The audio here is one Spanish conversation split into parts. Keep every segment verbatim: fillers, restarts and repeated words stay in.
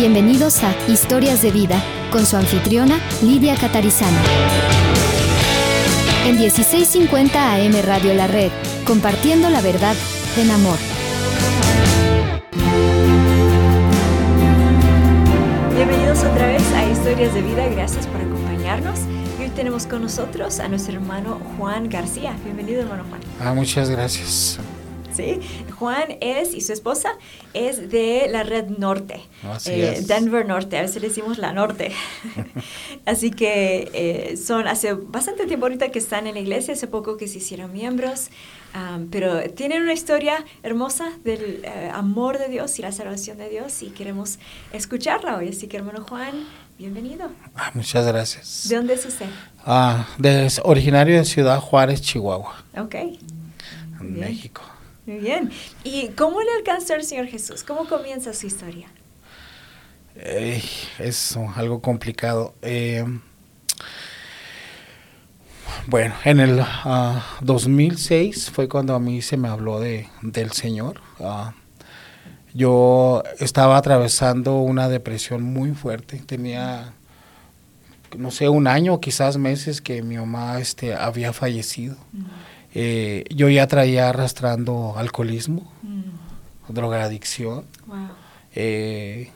Bienvenidos a Historias de Vida, con su anfitriona Lidia Catarizano. En dieciséis cincuenta A M Radio La Red, compartiendo la verdad en amor. Bienvenidos otra vez a Historias de Vida, gracias por acompañarnos. Y hoy tenemos con nosotros a nuestro hermano Juan García. Bienvenido, hermano Juan. Ah, muchas gracias. Sí, Juan es, y su esposa, es de la Red Norte, Así eh, es. Denver Norte, a veces le decimos la Norte. Así que eh, son hace bastante tiempo ahorita que están en la iglesia, hace poco que se hicieron miembros, um, pero tienen una historia hermosa del uh, amor de Dios y la salvación de Dios y queremos escucharla hoy. Así que, hermano Juan, bienvenido. Ah, muchas gracias. ¿De dónde es usted? Ah, de, originario de Ciudad Juárez, Chihuahua, Ok. en Bien. México. Muy bien. ¿Y cómo le alcanzó el Señor Jesús? ¿Cómo comienza su historia? Eh, es algo complicado. Eh, bueno, en el uh, dos mil seis fue cuando a mí se me habló de, del Señor. Uh, yo estaba atravesando una depresión muy fuerte. Tenía, no sé, un año, quizás meses que mi mamá este, había fallecido. Mm. Eh, yo ya traía arrastrando alcoholismo, mm. drogadicción. Wow. Eh,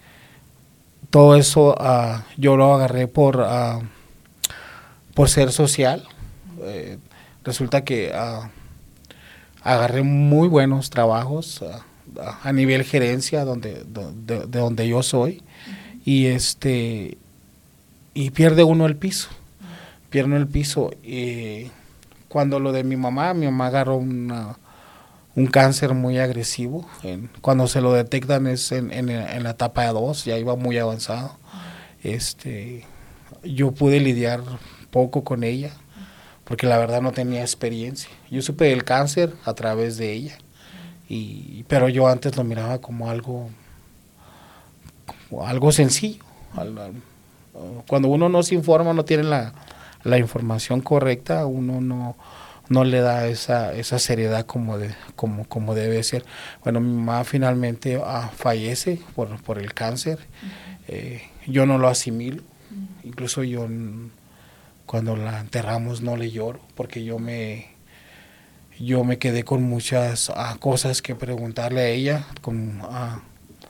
todo eso uh, yo lo agarré por, uh, por ser social. Eh, resulta que uh, agarré muy buenos trabajos uh, a nivel gerencia donde, de, de donde yo soy. Uh-huh. y este y pierde uno el piso, uh-huh. pierde el piso y cuando lo de mi mamá, mi mamá agarró una, un cáncer muy agresivo. En, cuando se lo detectan es en, en, en la etapa dos, ya iba muy avanzado. Este, yo pude lidiar poco con ella, porque la verdad no tenía experiencia. Yo supe del cáncer a través de ella, y, pero yo antes lo miraba como algo, como algo sencillo. Cuando uno no se informa, no tiene la... la información correcta, uno no, no le da esa, esa seriedad como, de, como, como debe ser. Bueno, mi mamá finalmente uh, fallece por, por el cáncer. Uh-huh. eh, yo no lo asimilo, uh-huh. incluso yo cuando la enterramos no le lloro, porque yo me, yo me quedé con muchas uh, cosas que preguntarle a ella. Con, uh,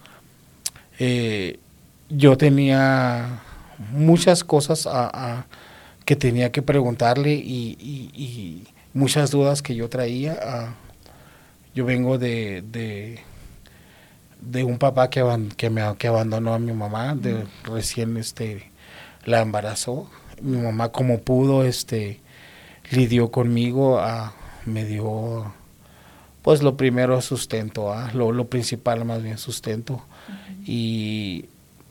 eh, yo tenía muchas cosas a... Uh, uh, que tenía que preguntarle y, y, y muchas dudas que yo traía. Uh, yo vengo de, de, de un papá que, que, me, que abandonó a mi mamá, de, recién este, la embarazó. Mi mamá como pudo este, lidió conmigo, uh, me dio pues lo primero sustento, uh, lo, lo principal más bien sustento. Uh-huh. y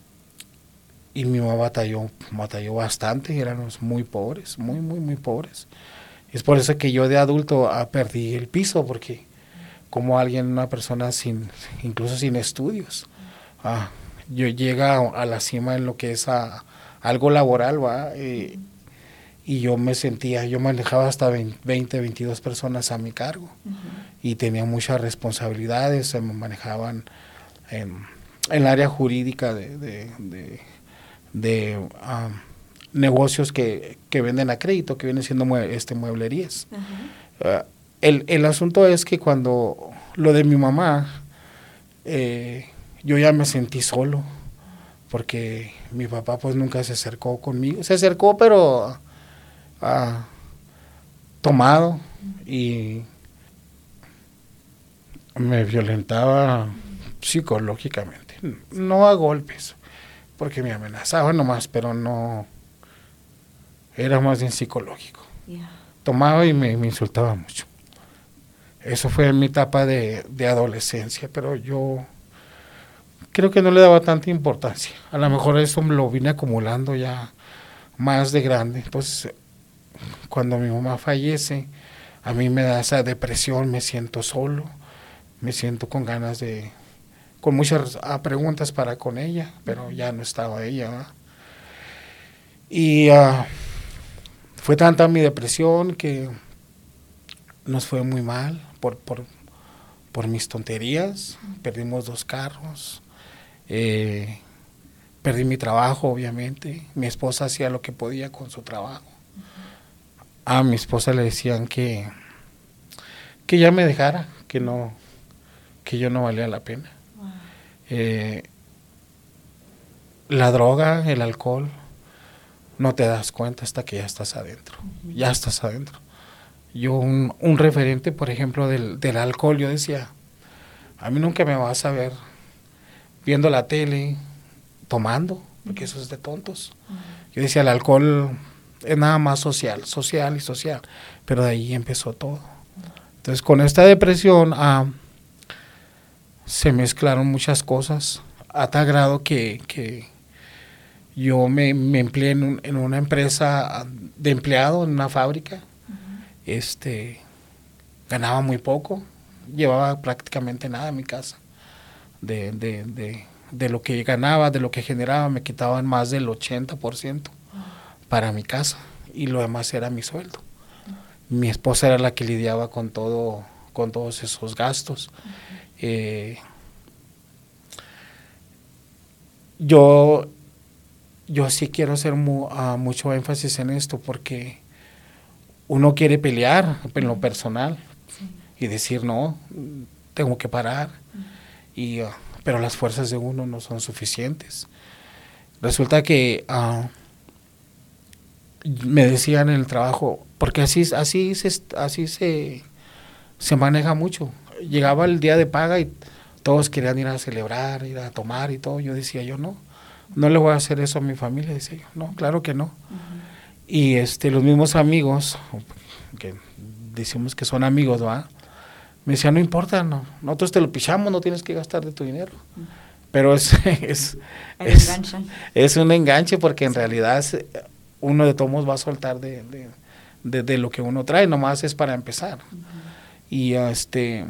Y mi mamá batalló, batalló bastante, éramos muy pobres, muy, muy, muy pobres. Es por eso que yo de adulto ah, perdí el piso, porque como alguien, una persona sin, incluso sin estudios, ah, yo llega a, a la cima en lo que es a, algo laboral, ¿va? Eh, y yo me sentía, yo manejaba hasta veinte, veintidós personas a mi cargo, uh-huh. y tenía muchas responsabilidades, se me manejaban en, en el área jurídica de... de, de de um, negocios que, que venden a crédito, que vienen siendo mue este, mueblerías. Uh-huh. Uh, el, el asunto es que cuando lo de mi mamá, eh, yo ya me sentí solo, porque mi papá pues nunca se acercó conmigo, se acercó pero uh, tomado, uh-huh. y me violentaba psicológicamente, no a golpes, porque me amenazaba nomás, pero no, era más bien psicológico. Yeah. Tomaba y me, me insultaba mucho. Eso fue en mi etapa de, de adolescencia, pero yo creo que no le daba tanta importancia. A lo mejor eso lo vine acumulando ya más de grande. Entonces, cuando mi mamá fallece, a mí me da esa depresión, me siento solo, me siento con ganas de... con muchas uh, preguntas para con ella, pero ya no estaba ella, ¿verdad? Y uh, fue tanta mi depresión que nos fue muy mal por, por, por mis tonterías. Perdimos dos carros, eh, perdí mi trabajo, obviamente. Mi esposa hacía lo que podía con su trabajo. A mi esposa le decían que, que ya me dejara, que no, que yo no valía la pena. Wow. Eh, la droga, el alcohol, no te das cuenta hasta que ya estás adentro. Uh-huh. Ya estás adentro. Yo, un, un referente, por ejemplo, del, del alcohol, yo decía, a mí nunca me vas a ver viendo la tele, tomando, porque eso es de tontos. Uh-huh. Yo decía, el alcohol es nada más social, social y social, pero de ahí empezó todo. Uh-huh. Entonces, con esta depresión ah, se mezclaron muchas cosas, a tal grado que, que yo me, me empleé en, un, en una empresa de empleado, en una fábrica. Uh-huh. Este, ganaba muy poco, llevaba prácticamente nada en mi casa. De, de, de, de lo que ganaba, de lo que generaba, me quitaban más del ochenta por ciento para mi casa y lo demás era mi sueldo. Mi esposa era la que lidiaba con todo, con todos esos gastos. Eh, yo, yo sí quiero hacer mu, uh, mucho énfasis en esto porque uno quiere pelear en lo personal y decir no, tengo que parar. Y, uh, pero las fuerzas de uno no son suficientes. Resulta que uh, me decían en el trabajo, porque así, así, se, así se, se maneja mucho. Llegaba el día de paga y todos querían ir a celebrar, ir a tomar y todo. Yo decía, yo no, no le voy a hacer eso a mi familia. Decía yo, no, claro que no. Uh-huh. Y este, los mismos amigos, que decimos que son amigos, ¿verdad? Me decía, no importa, no, nosotros te lo pichamos, no tienes que gastar de tu dinero. Uh-huh. Pero es, es, es, es un enganche porque en sí. realidad es, uno de todos va a soltar de, de, de, de lo que uno trae, nomás es para empezar. Uh-huh. Y uh, este,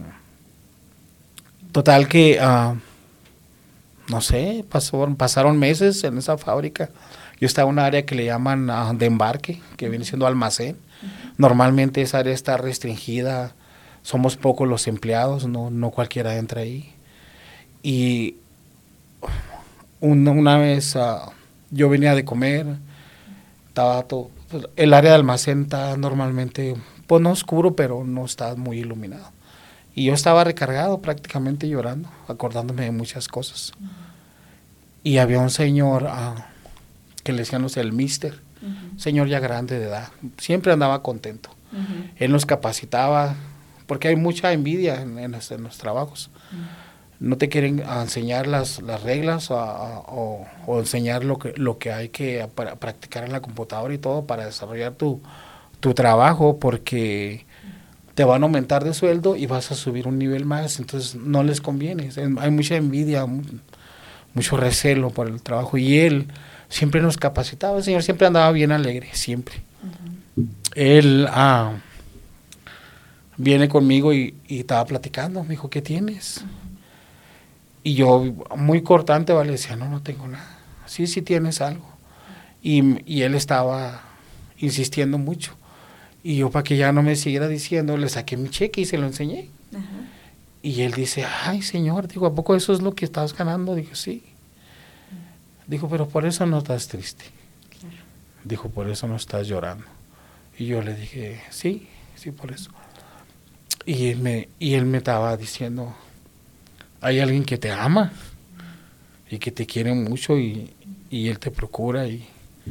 total que, uh, no sé, pasó, pasaron meses en esa fábrica. Yo estaba en una área que le llaman uh, de embarque, que viene siendo almacén. Uh-huh. Normalmente esa área está restringida. Somos pocos los empleados, no, no cualquiera entra ahí. Y una, una vez uh, yo venía de comer, estaba todo, pues, el área de almacén está normalmente, pues no oscuro, pero no está muy iluminado. Y yo estaba recargado, prácticamente llorando, acordándome de muchas cosas. Uh-huh. Y había un señor uh, que le decían el mister, uh-huh. señor ya grande de edad, siempre andaba contento. Uh-huh. Él nos capacitaba, porque hay mucha envidia en, en, los, en los trabajos. Uh-huh. No te quieren enseñar las, las reglas o, o, o enseñar lo que, lo que hay que para practicar en la computadora y todo para desarrollar tu, tu trabajo, porque te van a aumentar de sueldo y vas a subir un nivel más, entonces no les conviene. Hay mucha envidia, mucho recelo por el trabajo, y él siempre nos capacitaba. El señor siempre andaba bien alegre, siempre. Uh-huh. Él... Ah, viene conmigo y, y estaba platicando, me dijo, ¿qué tienes? Uh-huh. Y yo, muy cortante, ¿vale? Decía, no, no tengo nada. Sí, sí tienes algo. Y, y él estaba insistiendo mucho. Y yo, para que ya no me siguiera diciendo, le saqué mi cheque y se lo enseñé. Uh-huh. Y él dice, ay, señor, digo, ¿a poco eso es lo que estás ganando? Digo, sí. Uh-huh. Dijo, pero por eso no estás triste. Claro. Dijo, por eso no estás llorando. Y yo le dije, sí, sí, por eso. Y él me, y él me estaba diciendo, hay alguien que te ama y que te quiere mucho y, y él te procura. Y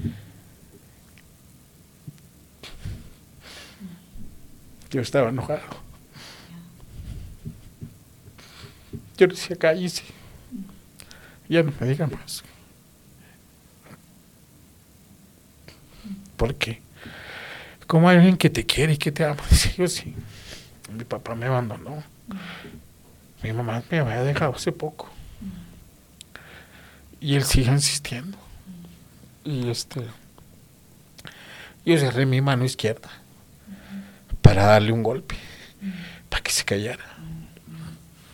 yo estaba enojado. Yo le decía, cállese, ya no me diga más. ¿Por qué? ¿Cómo hay alguien que te quiere y que te ama? Dice, yo sí. Mi papá me abandonó. Uh-huh. Mi mamá me había dejado hace poco. Uh-huh. Y él sigue insistiendo. Uh-huh. Y este, yo cerré mi mano izquierda uh-huh. para darle un golpe, uh-huh. para que se callara. Uh-huh.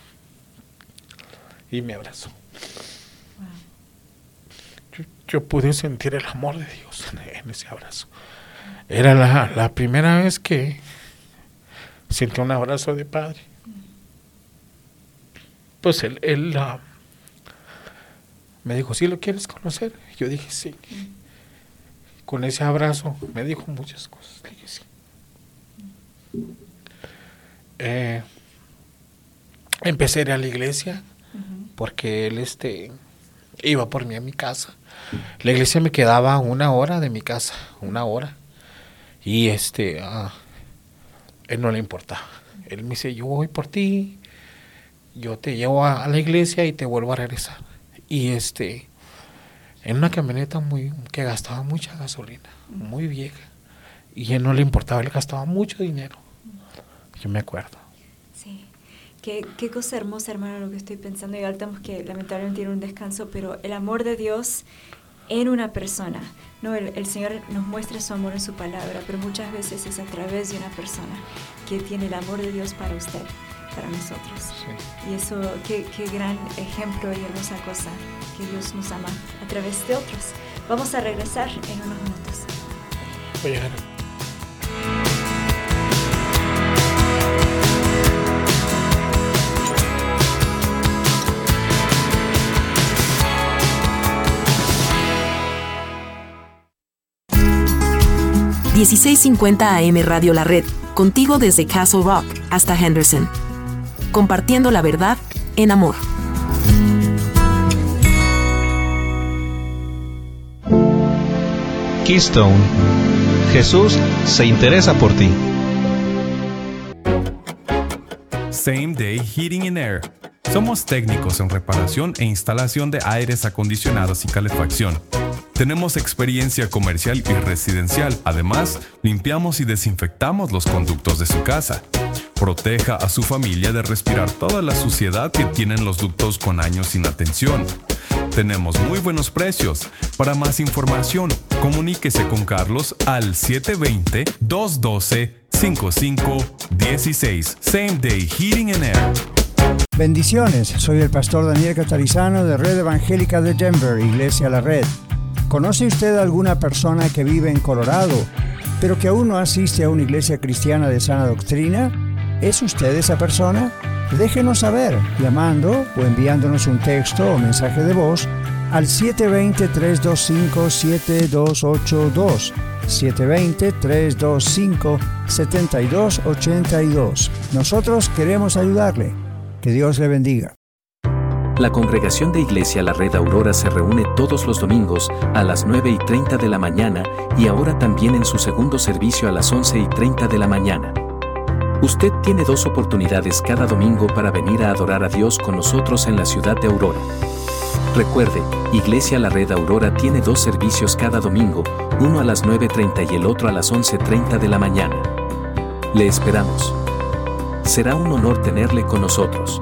Y me abrazó. Wow. Yo, yo pude sentir el amor de Dios en, en ese abrazo. Uh-huh. Era la, la primera vez que sentí un abrazo de padre. Pues él, él uh, Me dijo, ¿sí lo quieres conocer? Yo dije, sí. Con ese abrazo me dijo muchas cosas. Le dije, sí. Eh, empecé a ir a la iglesia uh-huh. porque él este, iba por mí a mi casa. La iglesia me quedaba una hora de mi casa, una hora. Y este, uh, él no le importaba. Él me dice, yo voy por ti, yo te llevo a, a la iglesia y te vuelvo a regresar. Y este, en una camioneta muy que gastaba mucha gasolina, muy vieja. Y a él no le importaba, él gastaba mucho dinero. Yo me acuerdo. Sí, qué, qué cosa hermosa, hermano, lo que estoy pensando. Y ahora tenemos que lamentablemente ir a un descanso, pero el amor de Dios en una persona, ¿no? El, el Señor nos muestra su amor en su palabra, pero muchas veces es a través de una persona que tiene el amor de Dios para usted, para nosotros. Sí. Y eso, qué, qué gran ejemplo y hermosa cosa, que Dios nos ama a través de otros. Vamos a regresar en unos minutos. Voy a llegar. dieciséis cincuenta A M Radio La Red, contigo desde Castle Rock hasta Henderson. Compartiendo la verdad en amor. Keystone. Jesús se interesa por ti. Same Day Heating and Air. Somos técnicos en reparación e instalación de aires acondicionados y calefacción. Tenemos experiencia comercial y residencial. Además, limpiamos y desinfectamos los conductos de su casa. Proteja a su familia de respirar toda la suciedad que tienen los ductos con años sin atención. Tenemos muy buenos precios. Para más información, comuníquese con Carlos al siete dos cero, dos uno dos, cinco cinco uno seis. Same Day Heating and Air. Bendiciones, soy el pastor Daniel Catarizano de Red Evangélica de Denver, Iglesia La Red. ¿Conoce usted a alguna persona que vive en Colorado, pero que aún no asiste a una iglesia cristiana de sana doctrina? ¿Es usted esa persona? Déjenos saber llamando o enviándonos un texto o mensaje de voz al siete dos cero, tres dos cinco, siete dos ocho dos, siete dos cero, tres dos cinco, siete dos ocho dos. Nosotros queremos ayudarle. Que Dios le bendiga. La Congregación de Iglesia La Red Aurora se reúne todos los domingos a las nueve y treinta de la mañana y ahora también en su segundo servicio a las once y treinta de la mañana. Usted tiene dos oportunidades cada domingo para venir a adorar a Dios con nosotros en la ciudad de Aurora. Recuerde, Iglesia La Red Aurora tiene dos servicios cada domingo, uno a las nueve y treinta y el otro a las once y treinta de la mañana. Le esperamos. Será un honor tenerle con nosotros.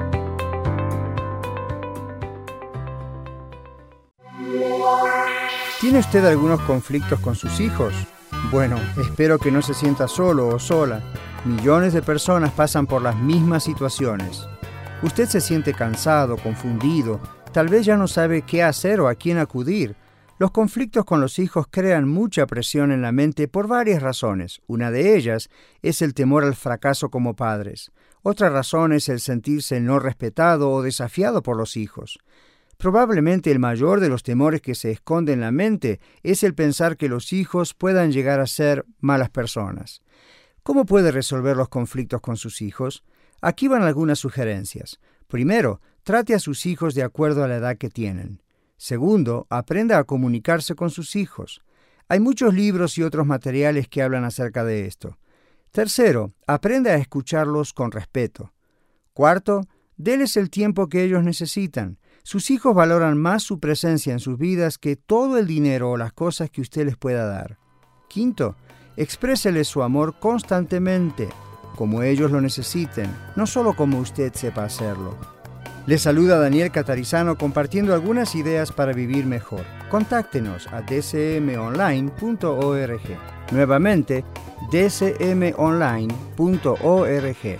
¿Tiene usted algunos conflictos con sus hijos? Bueno, espero que no se sienta solo o sola. Millones de personas pasan por las mismas situaciones. Usted se siente cansado, confundido, tal vez ya no sabe qué hacer o a quién acudir. Los conflictos con los hijos crean mucha presión en la mente por varias razones. Una de ellas es el temor al fracaso como padres. Otra razón es el sentirse no respetado o desafiado por los hijos. Probablemente el mayor de los temores que se esconde en la mente es el pensar que los hijos puedan llegar a ser malas personas. ¿Cómo puede resolver los conflictos con sus hijos? Aquí van algunas sugerencias. Primero, trate a sus hijos de acuerdo a la edad que tienen. Segundo, aprenda a comunicarse con sus hijos. Hay muchos libros y otros materiales que hablan acerca de esto. Tercero, aprenda a escucharlos con respeto. Cuarto, déles el tiempo que ellos necesitan. Sus hijos valoran más su presencia en sus vidas que todo el dinero o las cosas que usted les pueda dar. Quinto, expréseles su amor constantemente, como ellos lo necesiten, no solo como usted sepa hacerlo. Les saluda Daniel Catarizano compartiendo algunas ideas para vivir mejor. Contáctenos a d c m online punto org. Nuevamente, d c m online punto org.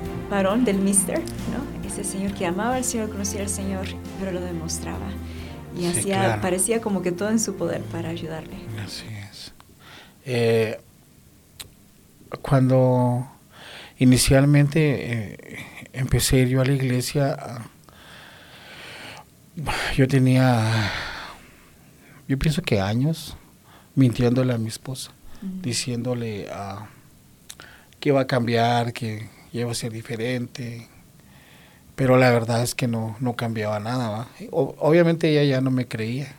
Varón del mister, ¿no? Ese señor que amaba al Señor, conocía al Señor, pero lo demostraba. y Sí, hacía, claro. parecía como que todo en su poder para ayudarle. Así es. Eh, cuando inicialmente eh, empecé a ir yo a la iglesia, ah, yo tenía, yo pienso que años, mintiéndole a mi esposa, Mm. diciéndole ah, que iba a cambiar, que iba a ser diferente, pero la verdad es que no, no cambiaba nada, ¿va? O- obviamente ella ya no me creía.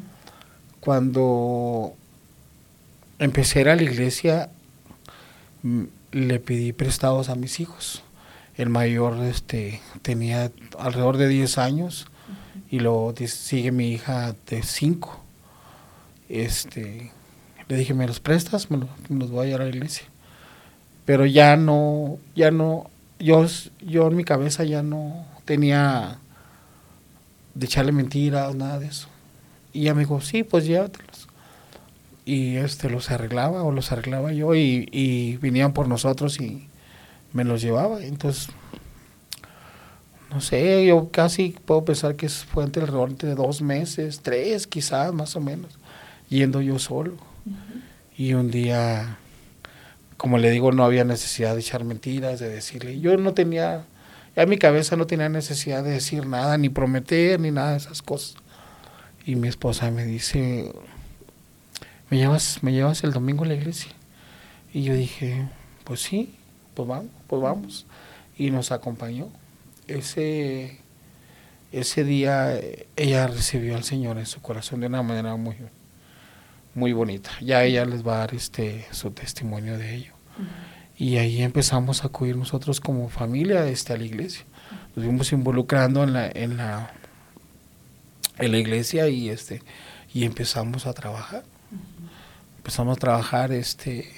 Cuando empecé a ir a la iglesia, mm, le pedí prestados a mis hijos. El mayor este, tenía alrededor de diez años y luego di- sigue mi hija de cinco. Este, le dije, ¿me los prestas? Me, lo- me los voy a llevar a la iglesia. Pero ya no, ya no, yo, s- yo en mi cabeza ya no tenía de echarle mentiras, nada de eso. Y ella me dijo, sí, pues llévatelos. Y este los arreglaba o los arreglaba yo y, y vinían por nosotros y me los llevaba. Entonces, no sé, yo casi puedo pensar que fue entre alrededor de dos meses, tres quizás, más o menos, yendo yo solo. Y un día, como le digo, no había necesidad de echar mentiras, de decirle. Yo no tenía, ya en mi cabeza no tenía necesidad de decir nada, ni prometer, ni nada de esas cosas. Y mi esposa me dice, ¿me llevas, me llevas el domingo a la iglesia? Y yo dije, pues sí, pues vamos, pues vamos. Y nos acompañó. Ese, ese día eh, ella recibió al Señor en su corazón de una manera muy, muy bonita. Ya ella les va a dar este su testimonio de ello. Y ahí empezamos a acudir nosotros como familia este, a la iglesia. Nos fuimos involucrando en la, en la, en la iglesia y este y empezamos a trabajar. Empezamos a trabajar, este,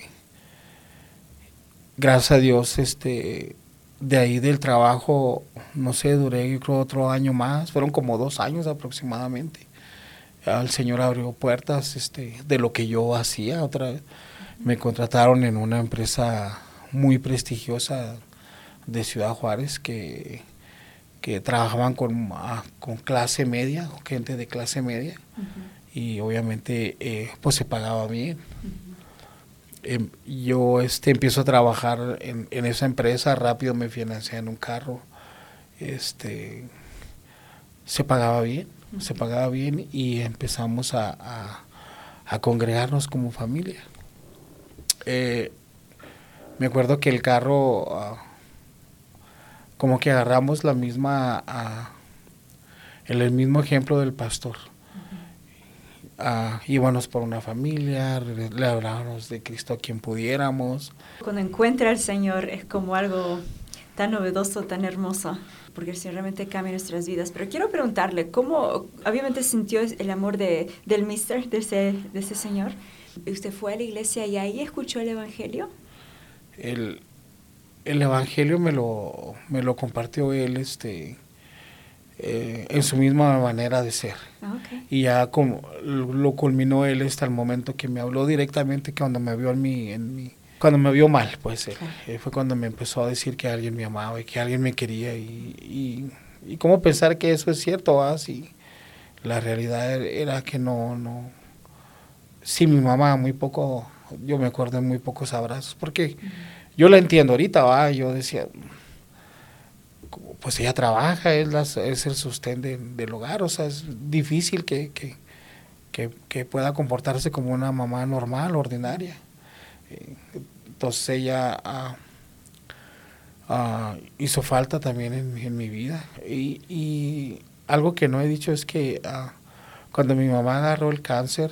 gracias a Dios, este, de ahí del trabajo, no sé, duré yo creo otro año más, fueron como dos años aproximadamente. El Señor abrió puertas, este, de lo que yo hacía. Otra vez me contrataron en una empresa muy prestigiosa de Ciudad Juárez que, que trabajaban con, ah, con clase media, gente de clase media. Uh-huh. Y obviamente eh, pues se pagaba bien. Eh, yo este, empiezo a trabajar en, en esa empresa, rápido me financié en un carro, este, se pagaba bien, uh-huh. se pagaba bien y empezamos a, a, a congregarnos como familia. Eh, me acuerdo que el carro, uh, como que agarramos la misma, uh, el, el mismo ejemplo del pastor. Uh, íbamos por una familia, le hablábamos de Cristo a quien pudiéramos. Cuando encuentra al Señor es como algo tan novedoso, tan hermoso, porque el Señor realmente cambia nuestras vidas. Pero quiero preguntarle, ¿cómo obviamente sintió el amor de, del mister, de ese, de ese Señor? ¿Usted fue a la iglesia y ahí escuchó el Evangelio? El, el Evangelio me lo, me lo compartió él, este... Eh, en su misma manera de ser. Okay. Y ya como lo culminó él hasta el momento que me habló directamente cuando me vio en mi, en mi cuando me vio mal, pues él, okay. eh, fue cuando me empezó a decir que alguien me amaba y que alguien me quería y, y, y cómo pensar que eso es cierto, ¿ah? Si la realidad era que no, no, sí, mi mamá muy poco, yo me acuerdo de muy pocos abrazos, porque uh-huh. yo la entiendo ahorita, ¿va? Yo decía, pues ella trabaja, es, la, es el sostén de, del hogar, o sea, es difícil que, que, que, que pueda comportarse como una mamá normal, ordinaria. Entonces ella uh, uh, hizo falta también en, en mi vida. Y, y algo que no he dicho es que uh, cuando mi mamá agarró el cáncer,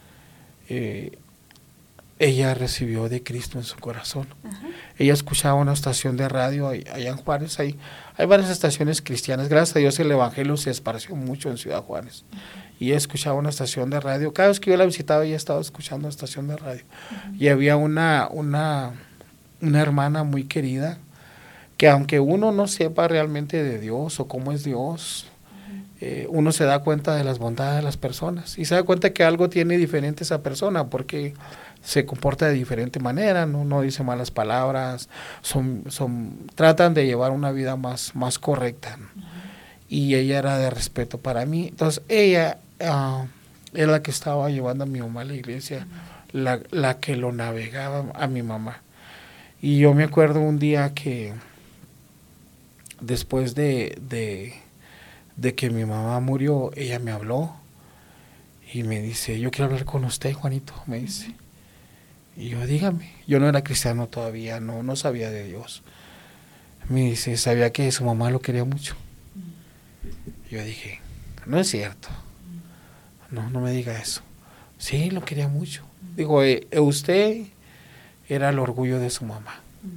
eh, ella recibió de Cristo en su corazón. Uh-huh. Ella escuchaba una estación de radio allá en Juárez, hay, hay varias estaciones cristianas, gracias a Dios el Evangelio se esparció mucho en Ciudad Juárez, uh-huh. y ella escuchaba una estación de radio, cada vez que yo la visitaba ella estaba escuchando una estación de radio, uh-huh. y había una, una, una hermana muy querida, que aunque uno no sepa realmente de Dios o cómo es Dios, uh-huh. eh, uno se da cuenta de las bondades de las personas, y se da cuenta que algo tiene diferente esa persona, porque se comporta de diferente manera, no, no dice malas palabras, son, son, tratan de llevar una vida más, más correcta, ¿no? Uh-huh. Y ella era de respeto para mí. Entonces ella uh, era la que estaba llevando a mi mamá a la iglesia, uh-huh. la, la que lo navegaba a mi mamá. Y yo me acuerdo un día que después de, de, de que mi mamá murió, ella me habló y me dice, yo quiero hablar con usted, Juanito, me dice. Uh-huh. Y yo, dígame, yo no era cristiano todavía, no, no sabía de Dios. Me dice, sabía que su mamá lo quería mucho. Uh-huh. Yo dije, no es cierto, uh-huh. no, no me diga eso. Sí, lo quería mucho. Uh-huh. Digo, eh, usted era el orgullo de su mamá. Uh-huh.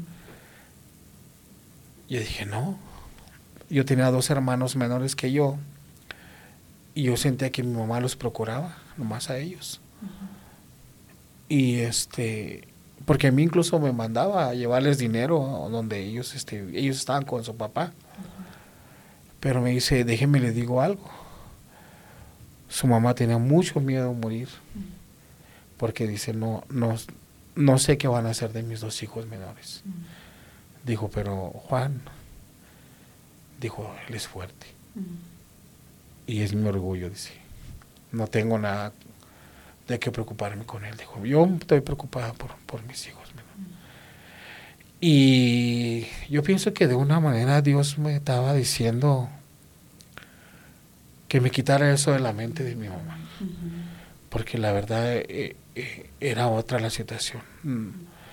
Yo dije, no, yo tenía dos hermanos menores que yo, y yo sentía que mi mamá los procuraba, nomás a ellos. Uh-huh. Y este, porque a mí incluso me mandaba a llevarles dinero donde ellos, este, ellos estaban con su papá. Uh-huh. Pero me dice, déjeme le digo algo. Su mamá tenía mucho miedo de morir. Uh-huh. Porque dice, no, no, no sé qué van a hacer de mis dos hijos menores. Uh-huh. Dijo, pero Juan, dijo, él es fuerte. Uh-huh. Y es mi orgullo, dice. No tengo nada de qué preocuparme con él. Dijo, yo estoy preocupada por, por mis hijos. Uh-huh. Y yo pienso que de una manera Dios me estaba diciendo que me quitara eso de la mente de mi mamá. Uh-huh. Porque la verdad eh, eh, era otra la situación. Uh-huh.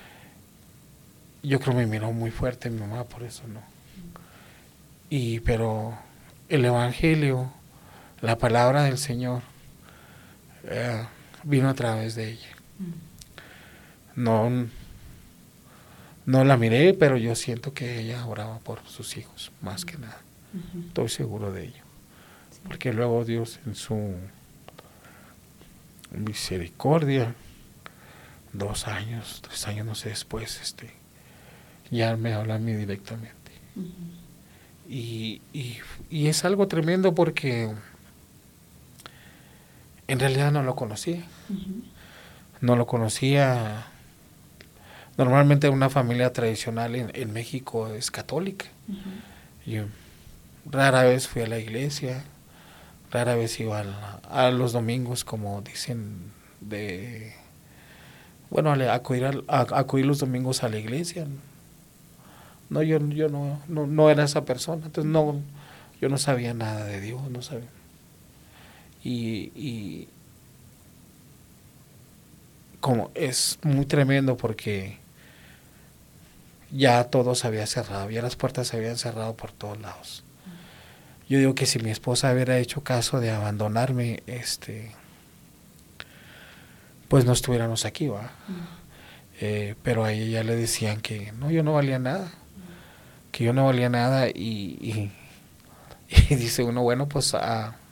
Yo creo que me miró muy fuerte mi mamá, por eso no. Uh-huh. Y pero el Evangelio, la palabra del Señor, eh, vino a través de ella. No, no la miré, pero yo siento que ella oraba por sus hijos, más que nada. Uh-huh. Estoy seguro de ello. Sí. Porque luego Dios en su misericordia, dos años, tres años, no sé, después, este, ya me habla a mí directamente. Uh-huh. Y, y, y es algo tremendo porque en realidad no lo conocía. Uh-huh. No lo conocía. Normalmente una familia tradicional en, en México es católica. Uh-huh. Yo rara vez fui a la iglesia, rara vez iba a, a los domingos, como dicen, de bueno, a, a, acudir a, a acudir los domingos a la iglesia. No, yo, yo no, no, no era esa persona. Entonces no, yo no sabía nada de Dios, no sabía. Y, y como es muy tremendo porque ya todo se había cerrado, ya las puertas se habían cerrado por todos lados. Yo digo que si mi esposa hubiera hecho caso de abandonarme, este, pues no estuviéramos aquí, ¿va? Uh-huh. Eh, pero a ella ya le decían que no, yo no valía nada, uh-huh. que yo no valía nada y, y, y dice uno, bueno, pues a uh,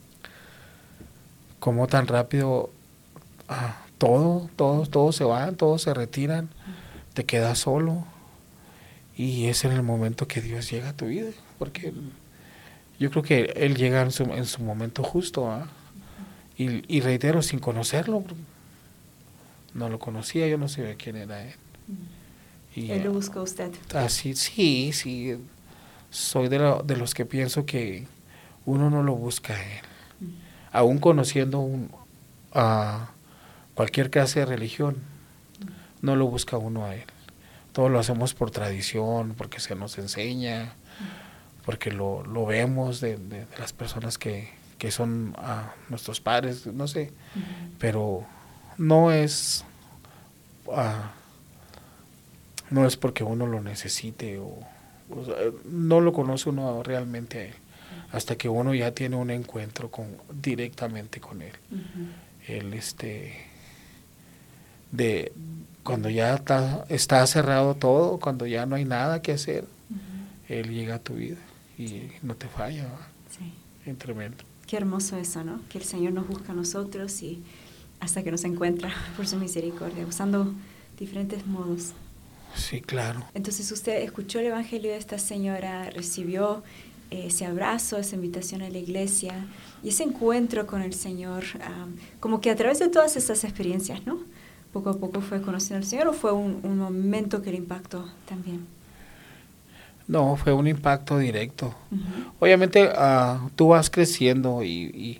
como tan rápido ah, todo, todos, todos se van, todos se retiran, uh-huh. te quedas solo y es en el momento que Dios llega a tu vida, porque yo creo que Él llega en su, en su momento justo, ¿eh? uh-huh. y, y reitero, sin conocerlo, no lo conocía, yo no sabía quién era Él. Uh-huh. Y, Él lo buscó a usted. Así, sí, sí, soy de, lo, de los que pienso que uno no lo busca a Él. Aún conociendo un, uh, cualquier clase de religión, no lo busca uno a Él. Todo lo hacemos por tradición, porque se nos enseña, porque lo, lo vemos de, de, de las personas que, que son uh, nuestros padres, no sé, uh-huh. pero no es, uh, no es porque uno lo necesite, o, o sea, no lo conoce uno realmente a Él. Hasta que uno ya tiene un encuentro con directamente con Él. Uh-huh. Él, este, de cuando ya está, está cerrado todo, cuando ya no hay nada que hacer, uh-huh. Él llega a tu vida y sí. no te falla. ¿Va? Sí. Es tremendo. Qué hermoso eso, ¿no? Que el Señor nos busca a nosotros y hasta que nos encuentra por su misericordia, usando diferentes modos. Sí, claro. Entonces usted escuchó el Evangelio de esta señora, recibió ese abrazo, esa invitación a la iglesia y ese encuentro con el Señor, um, como que a través de todas esas experiencias, ¿no? Poco a poco fue conociendo al Señor, ¿o fue un, un momento que le impactó también? No, fue un impacto directo. Uh-huh. Obviamente uh, tú vas creciendo y, y,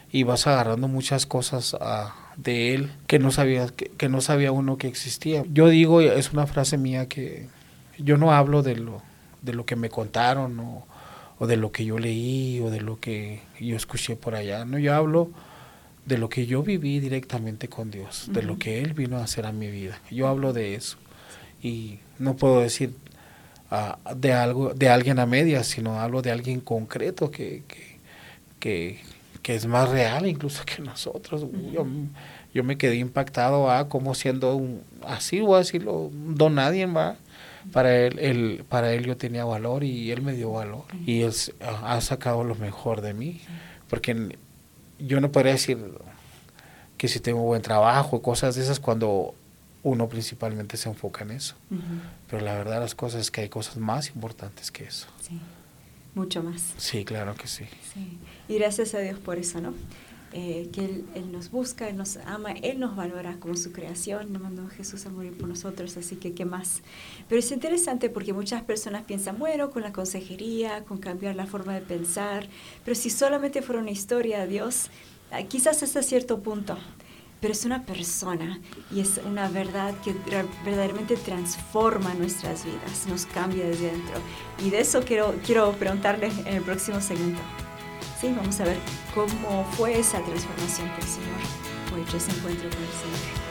y vas agarrando muchas cosas uh, de él que no sabía que, que no sabía uno que existía. Yo digo, es una frase mía, que yo no hablo de lo de lo que me contaron o, o de lo que yo leí o de lo que yo escuché por allá. No, yo hablo de lo que yo viví directamente con Dios, uh-huh. de lo que Él vino a hacer a mi vida. Yo hablo de eso y no puedo decir uh, de algo de alguien a medias, sino hablo de alguien concreto que que, que, que es más real incluso que nosotros. Uh-huh. Yo, yo me quedé impactado a ¿ah? Como siendo un, así voy a decirlo, un don nadie, ¿va? Para él, él, para él yo tenía valor y él me dio valor. Uh-huh. Y él uh, ha sacado lo mejor de mí. Uh-huh. Porque yo no podría decir que si tengo buen trabajo, cosas de esas, cuando uno principalmente se enfoca en eso. Uh-huh. Pero la verdad las cosas es que hay cosas más importantes que eso. Sí, mucho más. Sí, claro que sí. Sí. Y gracias a Dios por eso, ¿no? Eh, que él, él nos busca, Él nos ama, Él nos valora como su creación, nos mandó a Jesús a morir por nosotros, así que qué más. Pero es interesante porque muchas personas piensan, bueno, con la consejería, con cambiar la forma de pensar, pero si solamente fuera una historia, Dios, quizás hasta cierto punto, pero es una persona y es una verdad que verdaderamente transforma nuestras vidas, nos cambia desde dentro. Y de eso quiero, quiero preguntarle en el próximo segmento. Sí, vamos a ver cómo fue esa transformación que el Señor fue hecho, ese encuentro con el Señor.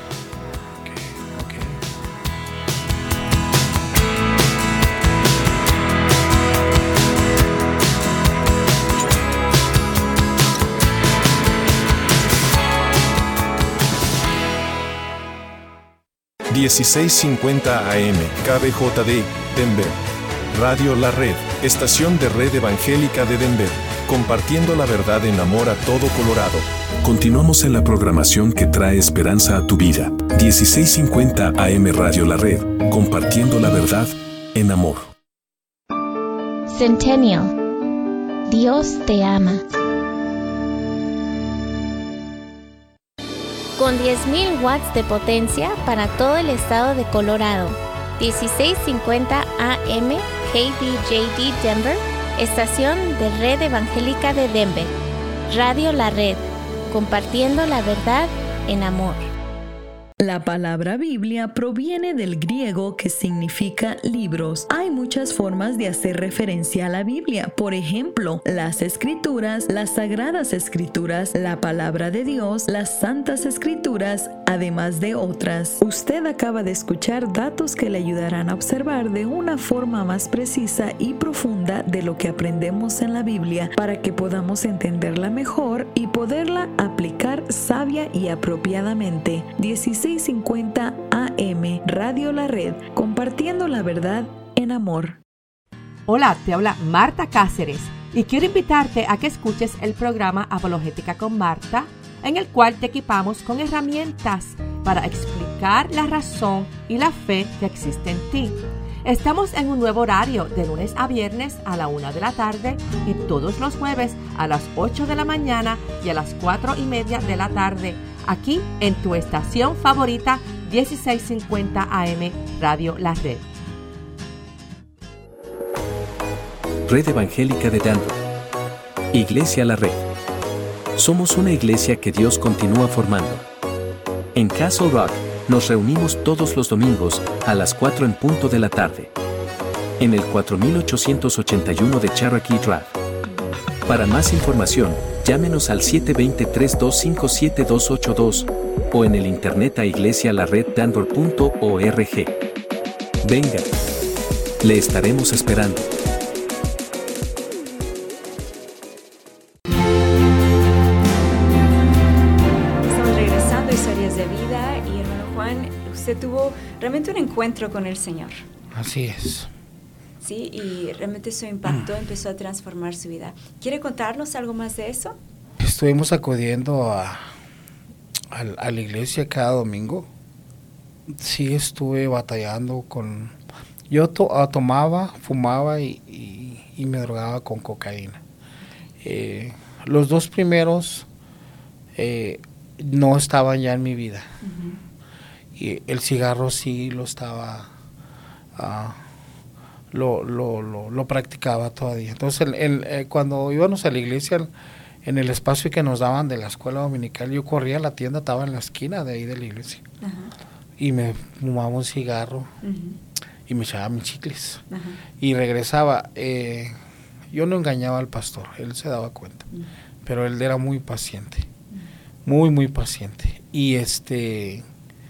dieciséis cincuenta A M, K B J D, Denver. Radio La Red, estación de Red Evangélica de Denver, compartiendo la verdad en amor a todo Colorado. Continuamos en la programación que trae esperanza a tu vida. dieciséis cincuenta A M Radio La Red, compartiendo la verdad en amor. Centennial. Dios te ama. Con diez mil watts de potencia para todo el estado de Colorado. dieciséis cincuenta A M K B J D Denver, estación de Red Evangélica de Denver. Radio La Red, compartiendo la verdad en amor. La palabra Biblia proviene del griego que significa libros. Hay muchas formas de hacer referencia a la Biblia. Por ejemplo, las Escrituras, las Sagradas Escrituras, la Palabra de Dios, las Santas Escrituras, además de otras. Usted acaba de escuchar datos que le ayudarán a observar de una forma más precisa y profunda de lo que aprendemos en la Biblia para que podamos entenderla mejor y poderla aplicar sabia y apropiadamente. dieciséis cincuenta A M Radio La Red, compartiendo la verdad en amor. Hola, te habla Marta Cáceres y quiero invitarte a que escuches el programa Apologética con Marta, en el cual te equipamos con herramientas para explicar la razón y la fe que existe en ti. Estamos en un nuevo horario de lunes a viernes a la una de la tarde y todos los jueves a las ocho de la mañana y a las cuatro y media de la tarde, aquí en tu estación favorita dieciséis cincuenta A M Radio La Red. Red Evangélica de Denver. Iglesia La Red. Somos una iglesia que Dios continúa formando. En Castle Rock, nos reunimos todos los domingos a las cuatro en punto de la tarde. En el cuatro mil ochocientos ochenta y uno de Cherokee Drive. Para más información, llámenos al siete dos cero, tres dos cinco, siete dos ocho dos o en el internet a iglesia la red denver punto org. Venga, le estaremos esperando. Tuvo realmente un encuentro con el Señor. Así es. Sí, y realmente su impacto empezó a transformar su vida. ¿Quiere contarnos algo más de eso? Estuvimos acudiendo a, a, a la iglesia cada domingo. Sí, estuve batallando con... Yo to, tomaba, fumaba y, y, y me drogaba con cocaína. Eh, los dos primeros eh, no estaban ya en mi vida. Uh-huh. Y el cigarro sí lo estaba, uh, lo, lo, lo, lo practicaba todavía. Entonces, el, el, eh, cuando íbamos a la iglesia, en el espacio que nos daban de la escuela dominical, yo corría a la tienda, estaba en la esquina de ahí de la iglesia. Ajá. Y me fumaba un cigarro, uh-huh. y me echaba mis chicles. Ajá. Y regresaba. Eh, yo no engañaba al pastor, él se daba cuenta. Uh-huh. Pero él era muy paciente, uh-huh. muy, muy paciente. Y este,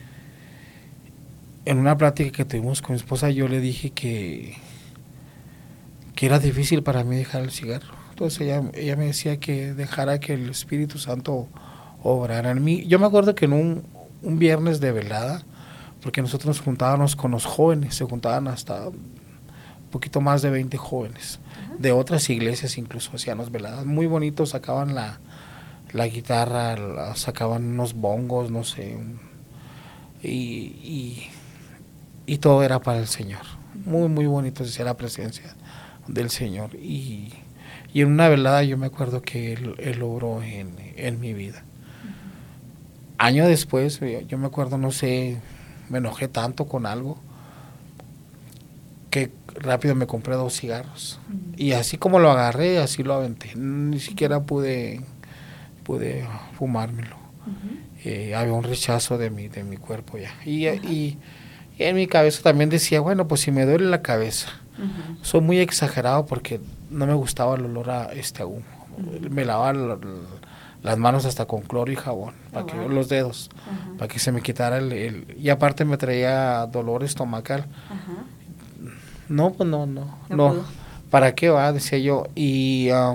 en una plática que tuvimos con mi esposa, yo le dije que, que era difícil para mí dejar el cigarro. Entonces ella, ella me decía que dejara que el Espíritu Santo obrara en mí. Yo me acuerdo que en un, un viernes de velada, porque nosotros nos juntábamos con los jóvenes, se juntaban hasta un poquito más de veinte jóvenes, uh-huh. de otras iglesias incluso, hacían las veladas, muy bonitos, sacaban la, la guitarra, la, sacaban unos bongos, no sé, y, y, y todo era para el Señor, muy, muy bonito, se hacía la presencia del Señor, y, y en una velada yo me acuerdo que Él, él obró en, en mi vida. Uh-huh. Año después, yo me acuerdo, no sé, me enojé tanto con algo que rápido me compré dos cigarros. Uh-huh. Y así como lo agarré, así lo aventé. Ni siquiera pude, pude fumármelo. Uh-huh. Eh, había un rechazo de mi, de mi cuerpo ya. Y, uh-huh. y, y en mi cabeza también decía, bueno, pues si me duele la cabeza. Uh-huh. Soy muy exagerado porque no me gustaba el olor a este humo. Uh-huh. Me lavaba el, el, las manos hasta con cloro y jabón, para oh, que wow. los dedos, uh-huh. para que se me quitara el, el, y aparte me traía dolor estomacal. Uh-huh. No, pues no, no, no, no. ¿Para qué va? Decía yo. Y uh,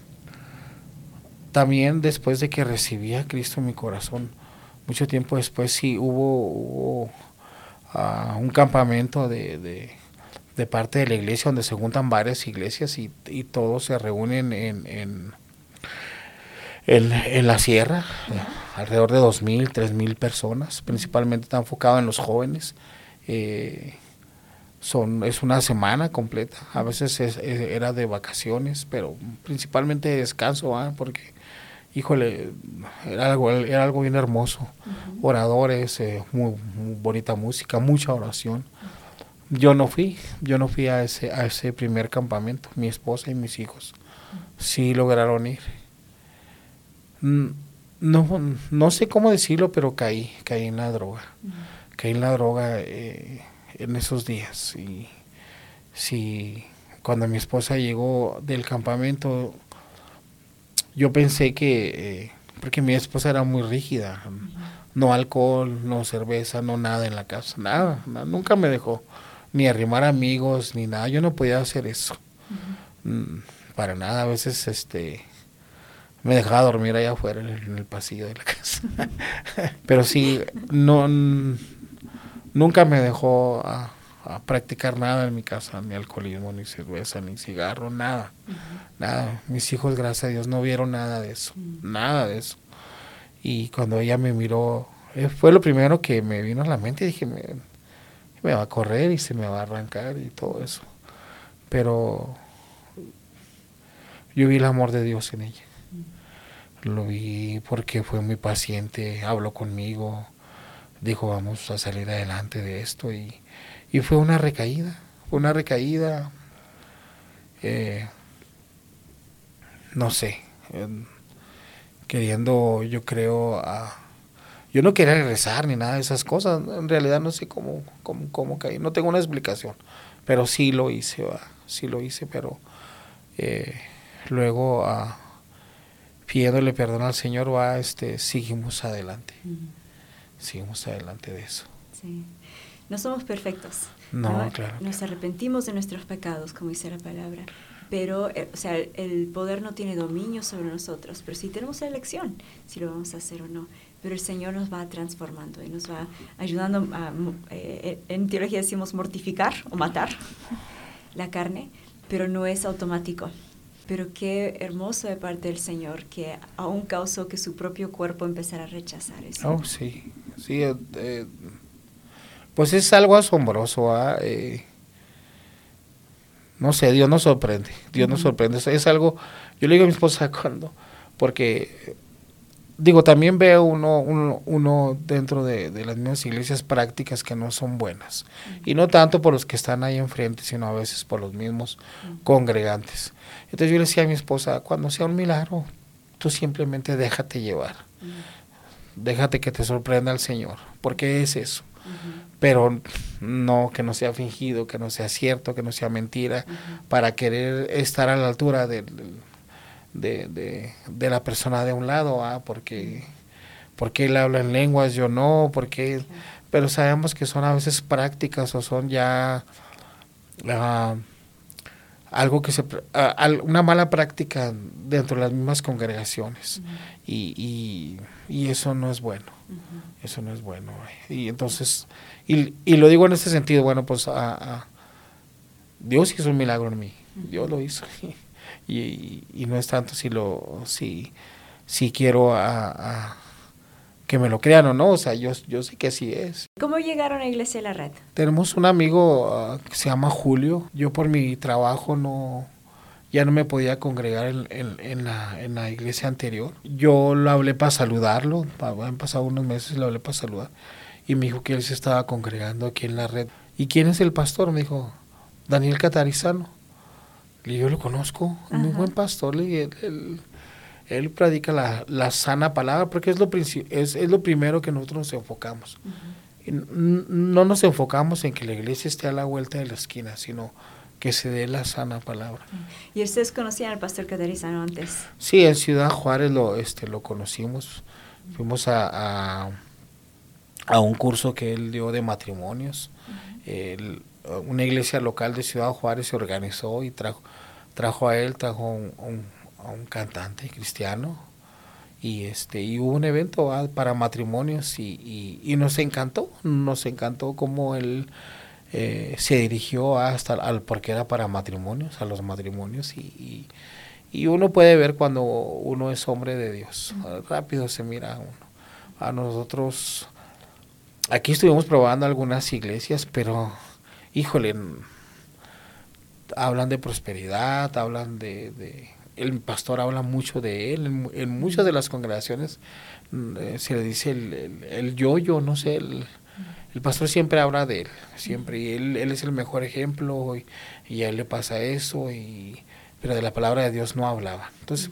también después de que recibí a Cristo en mi corazón, mucho tiempo después sí hubo, hubo uh, un campamento de, de, de parte de la iglesia donde se juntan varias iglesias y, y todos se reúnen en, en En, en la sierra, uh-huh. alrededor de dos mil, tres mil personas, principalmente está enfocado en los jóvenes. Eh, son es una semana completa, a veces es, es, era de vacaciones, pero principalmente de descanso, ¿eh? Porque, híjole, era algo, era algo bien hermoso. Uh-huh. Oradores, eh, muy, muy bonita música, mucha oración. Uh-huh. Yo no fui, yo no fui a ese, a ese primer campamento, mi esposa y mis hijos uh-huh. sí lograron ir. No, no sé cómo decirlo, pero caí, caí en la droga, uh-huh. caí en la droga eh, en esos días. Y sí, cuando mi esposa llegó del campamento, yo pensé que, eh, porque mi esposa era muy rígida, uh-huh. no alcohol, no cerveza, no nada en la casa, nada, nada, nunca me dejó ni arrimar amigos, ni nada, yo no podía hacer eso, uh-huh. mm, para nada. A veces, este... me dejaba dormir allá afuera en el, en el pasillo de la casa. Pero sí, no, n- nunca me dejó a, a practicar nada en mi casa, ni alcoholismo, ni cerveza, ni cigarro, nada. Uh-huh. Nada. Mis hijos, gracias a Dios, no vieron nada de eso, uh-huh. nada de eso. Y cuando ella me miró, eh, fue lo primero que me vino a la mente. Dije, me, me va a correr y se me va a arrancar y todo eso. Pero yo vi el amor de Dios en ella. Lo vi porque fue muy paciente, habló conmigo, dijo vamos a salir adelante de esto y, y fue una recaída, fue una recaída, eh, no sé, eh, queriendo yo creo, a, yo no quería regresar ni nada de esas cosas, en realidad no sé cómo, cómo, cómo caí, no tengo una explicación, pero sí lo hice, ¿va? sí lo hice, pero eh, luego a uh, pidiéndole perdón al Señor, va, este, seguimos adelante, uh-huh. seguimos adelante de eso. Sí. No somos perfectos. No, ¿no? claro. Nos claro. arrepentimos de nuestros pecados, como dice la palabra, pero, eh, o sea, el, el poder no tiene dominio sobre nosotros, pero sí tenemos la elección, si lo vamos a hacer o no. Pero el Señor nos va transformando y nos va ayudando a, eh, en teología decimos mortificar o matar la carne, pero no es automático. Pero qué hermoso de parte del Señor que aún causó que su propio cuerpo empezara a rechazar eso. Oh, sí, sí, eh, eh, pues es algo asombroso, ¿eh? Eh, no sé, Dios nos sorprende, Dios uh-huh. nos sorprende, es, es algo, yo le digo a mi esposa cuando, porque, digo, también veo uno, uno, uno dentro de, de las mismas iglesias prácticas que no son buenas, uh-huh. y no tanto por los que están ahí enfrente, sino a veces por los mismos uh-huh. congregantes. Entonces yo le decía a mi esposa, cuando sea un milagro, tú simplemente déjate llevar. Uh-huh. Déjate que te sorprenda el Señor, porque es eso. Uh-huh. Pero no, que no sea fingido, que no sea cierto, que no sea mentira, uh-huh. para querer estar a la altura de, de, de, de la persona de un lado, ¿ah? Porque, porque él habla en lenguas, yo no, porque, uh-huh. pero sabemos que son a veces prácticas o son ya uh, algo que se, uh, una mala práctica dentro de las mismas congregaciones, uh-huh. y, y, y eso no es bueno. Uh-huh. Eso no es bueno. Y entonces, y, y lo digo en este sentido, bueno, pues a, a Dios hizo un milagro en mí, uh-huh. Dios lo hizo, y, y, y no es tanto si lo, si, si quiero a, a que me lo crean o no, o sea, yo, yo sé que así es. ¿Cómo llegaron a Iglesia La Red? Tenemos un amigo uh, que se llama Julio. Yo por mi trabajo no, ya no me podía congregar en, en, en, la, en la iglesia anterior. Yo lo hablé para saludarlo, han pasado unos meses y lo hablé para saludar, y me dijo que él se estaba congregando aquí en La Red. ¿Y quién es el pastor? Me dijo, Daniel Catarizano. Le dije, yo lo conozco, un muy buen pastor. Le dije, él, él, él predica la, la sana palabra, porque es lo, es, es lo primero que nosotros nos enfocamos. Uh-huh. Y no nos enfocamos en que la iglesia esté a la vuelta de la esquina, sino que se dé la sana palabra. ¿Y ustedes conocían al pastor Catarizano antes? Sí, en Ciudad Juárez lo, este, lo conocimos. Uh-huh. Fuimos a, a, a un curso que él dio de matrimonios. Uh-huh. el, una iglesia local de Ciudad Juárez se organizó y trajo, trajo a él, trajo un, un, a un cantante cristiano, y este y hubo un evento ¿va? para matrimonios, y, y, y nos encantó, nos encantó cómo él Eh, se dirigió hasta al porque era para matrimonios, a los matrimonios, y, y, y uno puede ver cuando uno es hombre de Dios, uh-huh. rápido se mira uno. A nosotros, aquí estuvimos probando algunas iglesias, pero híjole, hablan de prosperidad, hablan de, de el pastor habla mucho de él, en, en muchas de las congregaciones eh, se le dice el, el, el yo-yo, no sé, el El pastor siempre habla de él, siempre, y él, él es el mejor ejemplo, y, y a él le pasa eso, y, pero de la palabra de Dios no hablaba. Entonces,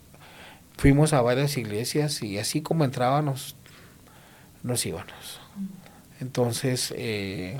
fuimos a varias iglesias, y así como entrábamos, nos íbamos. Entonces, eh,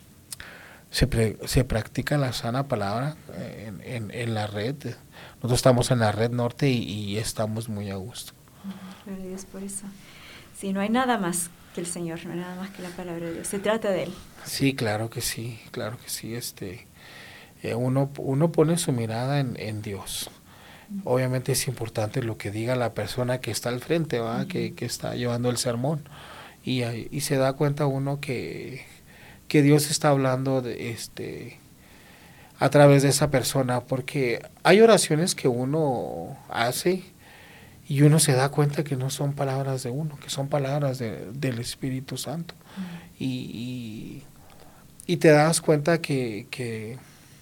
se, pre, se practica la sana palabra en, en, en la red. Nosotros estamos en la red norte, y, y estamos muy a gusto. Gloria a Dios por eso. Sí, no hay nada más que el Señor, no hay nada más que la palabra de Dios. Se trata de Él. Sí, claro que sí, claro que sí. Este, eh, uno, uno pone su mirada en, en Dios. Uh-huh. Obviamente es importante lo que diga la persona que está al frente, ¿va? Uh-huh. que, que está llevando el sermón. Y, y se da cuenta uno que, que Dios está hablando de, este, a través de esa persona, porque hay oraciones que uno hace y uno se da cuenta que no son palabras de uno, que son palabras de, del Espíritu Santo. Uh-huh. y, y, y te das cuenta que, que,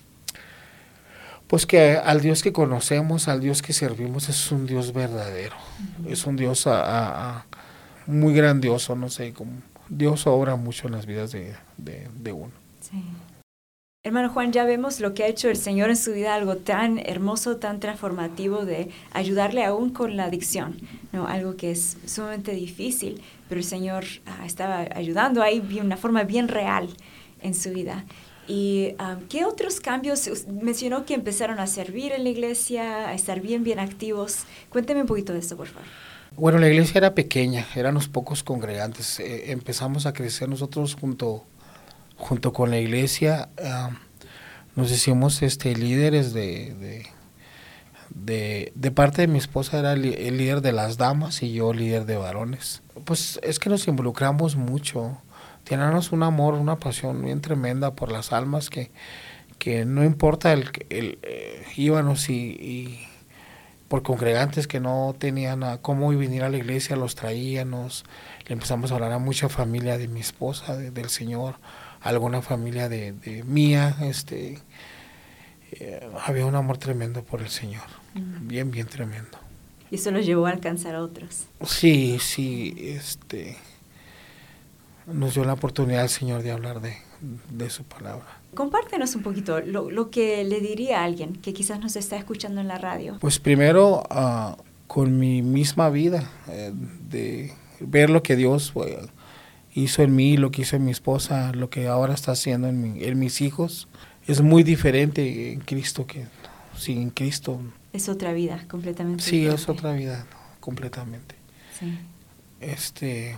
pues que al Dios que conocemos, al Dios que servimos, es un Dios verdadero. Uh-huh. Es un Dios a, a, a muy grandioso, no sé, como Dios obra mucho en las vidas de, de, de uno. Sí. Hermano Juan, ya vemos lo que ha hecho el Señor en su vida, algo tan hermoso, tan transformativo, de ayudarle aún con la adicción, ¿no? Algo que es sumamente difícil, pero el Señor ah, estaba ayudando ahí de una forma bien real en su vida. ¿Y um, qué otros cambios? Mencionó que empezaron a servir en la iglesia, a estar bien, bien activos. Cuénteme un poquito de eso, por favor. Bueno, la iglesia era pequeña, eran unos pocos congregantes. Eh, empezamos a crecer nosotros junto... junto con la iglesia, uh, nos hicimos este líderes de, de, de, de parte de mi esposa, era el, el líder de las damas y yo líder de varones. Pues es que nos involucramos mucho, teníamos un amor, una pasión bien tremenda por las almas, que, que no importa el, el eh, íbamos y, y por congregantes que no tenían a cómo venir a la iglesia, los traíamos, le empezamos a hablar a mucha familia de mi esposa, de, del Señor, alguna familia de, de mía, este, eh, había un amor tremendo por el Señor, uh-huh. bien, bien tremendo. Y eso los llevó a alcanzar a otros. Sí, sí, este, nos dio la oportunidad el Señor de hablar de, de su palabra. Compártenos un poquito lo, lo que le diría a alguien que quizás nos está escuchando en la radio. Pues primero, uh, con mi misma vida, eh, de ver lo que Dios eh, hizo en mí, lo que hizo en mi esposa, lo que ahora está haciendo en, mi, en mis hijos. Es muy diferente en Cristo que sin Cristo. Es otra vida completamente Sí, diferente. es otra vida completamente. Sí. Este,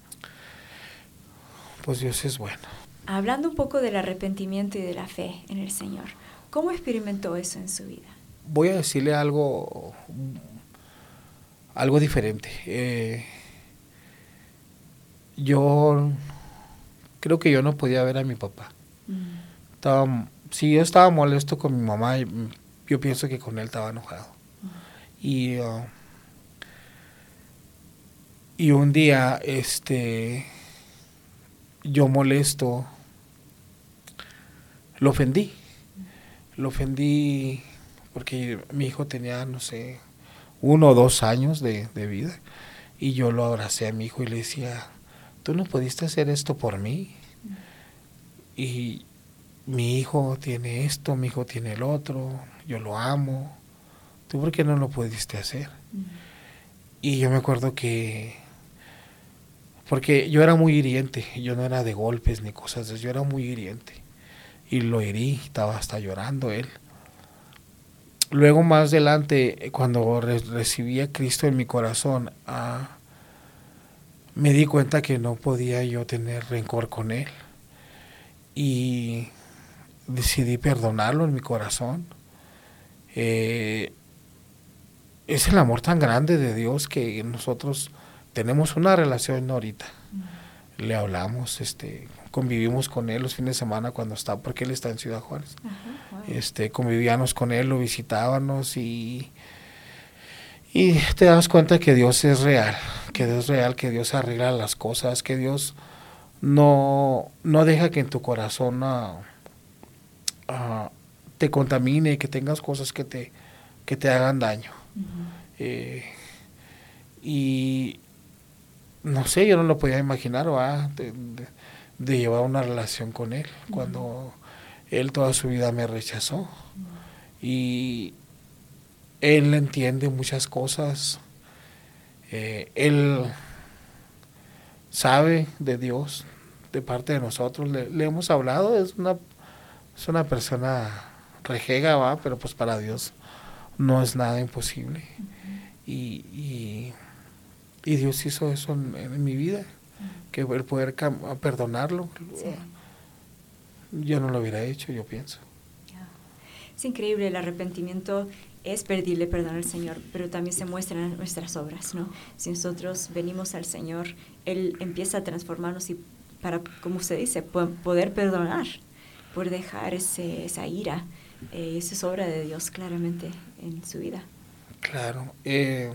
pues Dios es bueno. Hablando un poco del arrepentimiento y de la fe en el Señor, ¿cómo experimentó eso en su vida? Voy a decirle algo, algo diferente. Eh, yo creo que yo no podía ver a mi papá. Mm. Estaba, si yo estaba molesto con mi mamá, yo pienso que con él estaba enojado. Mm. Y, uh, y un día, este, yo molesto, lo ofendí. Lo ofendí porque mi hijo tenía, no sé, uno o dos años de, de vida. Y yo lo abracé a mi hijo y le decía, ¿tú no pudiste hacer esto por mí? Y mi hijo tiene esto, mi hijo tiene el otro, yo lo amo. ¿Tú por qué no lo pudiste hacer? Uh-huh. Y yo me acuerdo que, porque yo era muy hiriente, yo no era de golpes ni cosas de eso, yo era muy hiriente. Y lo herí, estaba hasta llorando él. Luego más adelante, cuando re- recibí a Cristo en mi corazón, ah, me di cuenta que no podía yo tener rencor con él. Y decidí perdonarlo en mi corazón. Eh, es el amor tan grande de Dios que nosotros tenemos una relación ahorita. Mm. Le hablamos, este, convivimos con él los fines de semana cuando está, porque él está en Ciudad Juárez. Ajá, wow. Este, convivíamos con él, lo visitábamos y, y te das cuenta que Dios es real, que Dios es real, que Dios arregla las cosas, que Dios no, no deja que en tu corazón uh, uh, te contamine, que tengas cosas que te, que te hagan daño. Uh-huh. Eh, y no sé, yo no lo podía imaginar, ¿verdad? De, de, de llevar una relación con él, uh-huh. cuando él toda su vida me rechazó. Uh-huh. Y él entiende muchas cosas, eh, él sabe de Dios, de parte de nosotros, le, le hemos hablado, es una, es una persona rejega, ¿va? Pero pues para Dios no es nada imposible. Uh-huh. y, y, y Dios hizo eso en, en mi vida, uh-huh. que el poder cam- perdonarlo, sí. Yo no lo hubiera hecho, yo pienso. Yeah. Es increíble, el arrepentimiento es pedirle perdón al Señor, pero también se muestran en nuestras obras, ¿no? Si nosotros venimos al Señor, Él empieza a transformarnos y para, como usted dice, poder perdonar, poder dejar ese, esa ira. Eh, eso es obra de Dios claramente en su vida. Claro. Eh,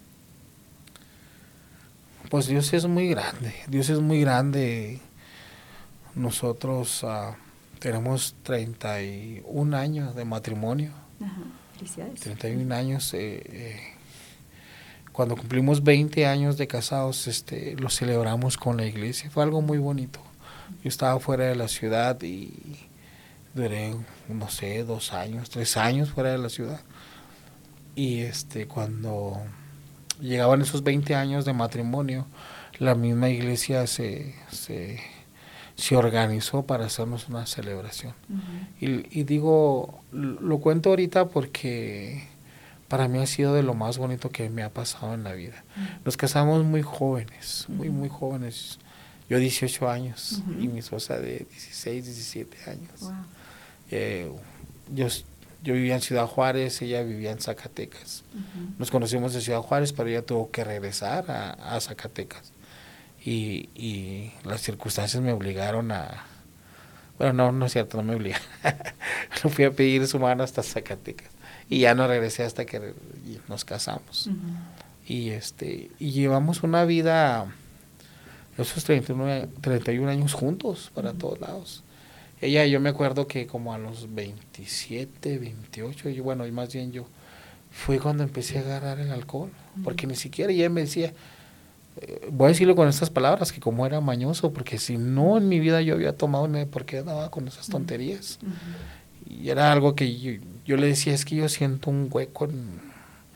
pues Dios es muy grande, Dios es muy grande. Nosotros uh, tenemos treinta y un años de matrimonio. Ajá. Felicidades. treinta y un años. Eh, eh, cuando cumplimos veinte años de casados, este, lo celebramos con la iglesia. Fue algo muy bonito. Yo estaba fuera de la ciudad y duré, no sé, dos años, tres años fuera de la ciudad. Y este, cuando llegaban esos veinte años de matrimonio, la misma iglesia se, se, se organizó para hacernos una celebración. Uh-huh. Y, y digo, lo cuento ahorita porque para mí ha sido de lo más bonito que me ha pasado en la vida. Uh-huh. Nos casamos muy jóvenes, muy, muy jóvenes. Yo dieciocho años, uh-huh. y mi esposa de dieciséis, diecisiete años. Wow. Eh, yo, yo vivía en Ciudad Juárez, ella vivía en Zacatecas. Uh-huh. Nos conocimos en Ciudad Juárez, pero ella tuvo que regresar a, a Zacatecas. Y, y las circunstancias me obligaron a... Bueno, no, no es cierto, no me obligaron. Lo fui a pedir su mano hasta Zacatecas. Y ya no regresé hasta que nos casamos. Uh-huh. Y, este, y llevamos una vida... esos treinta y nueve, treinta y un años juntos para uh-huh. todos lados. Ella, yo me acuerdo que como a los veintisiete, veintiocho, y bueno, y más bien yo, fue cuando empecé a agarrar el alcohol, uh-huh. porque ni siquiera ella me decía, eh, voy a decirlo con estas palabras, que como era mañoso, porque si no en mi vida yo había tomado, ¿por qué andaba con esas tonterías? Uh-huh. Y era algo que yo, yo le decía, es que yo siento un hueco en,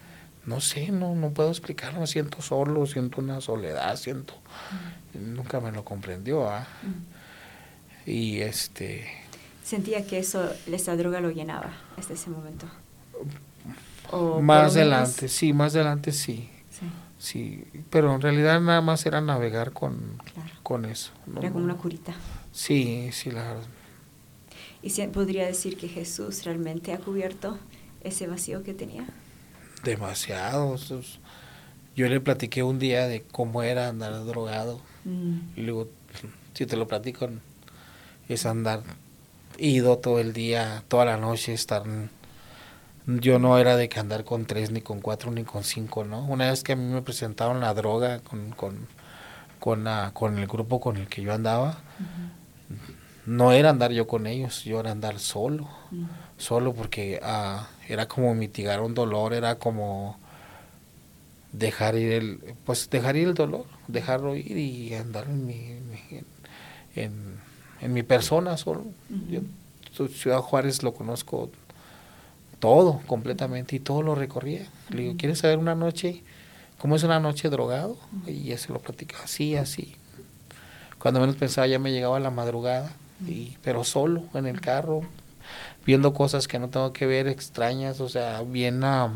no sé, no, no puedo explicarlo, me siento solo, siento una soledad, siento, mm. nunca me lo comprendió, ¿ah? Mm. Y este... ¿Sentía que eso, esa droga lo llenaba hasta ese momento? ¿O más adelante, sí, más adelante sí. sí, sí, pero en realidad nada más era navegar con, claro. con eso. ¿no? Era como una curita. Sí, sí, la verdad. ¿Y si podría decir que Jesús realmente ha cubierto ese vacío que tenía? Demasiado. Yo le platiqué un día de cómo era andar drogado. Mm. Y luego, si te lo platico, es andar ido todo el día, toda la noche, estar... Yo no era de que andar con tres, ni con cuatro, ni con cinco, ¿no? Una vez que a mí me presentaron la droga con, con, con, uh, con el grupo con el que yo andaba, uh-huh. no era andar yo con ellos, yo era andar solo. Uh-huh. Solo porque uh, era como mitigar un dolor, era como dejar ir el, pues dejar ir el dolor, dejarlo ir y andar en mi, en, en, en mi persona solo. Uh-huh. Yo, Ciudad Juárez lo conozco todo, completamente, y todo lo recorría. Uh-huh. Le digo, ¿quieres saber una noche, cómo es una noche drogado? Uh-huh. Y ya se lo platicaba, así, así. Cuando menos pensaba ya me llegaba la madrugada, uh-huh. y, pero solo, en el carro, viendo cosas que no tengo que ver, extrañas, o sea, bien... Uh,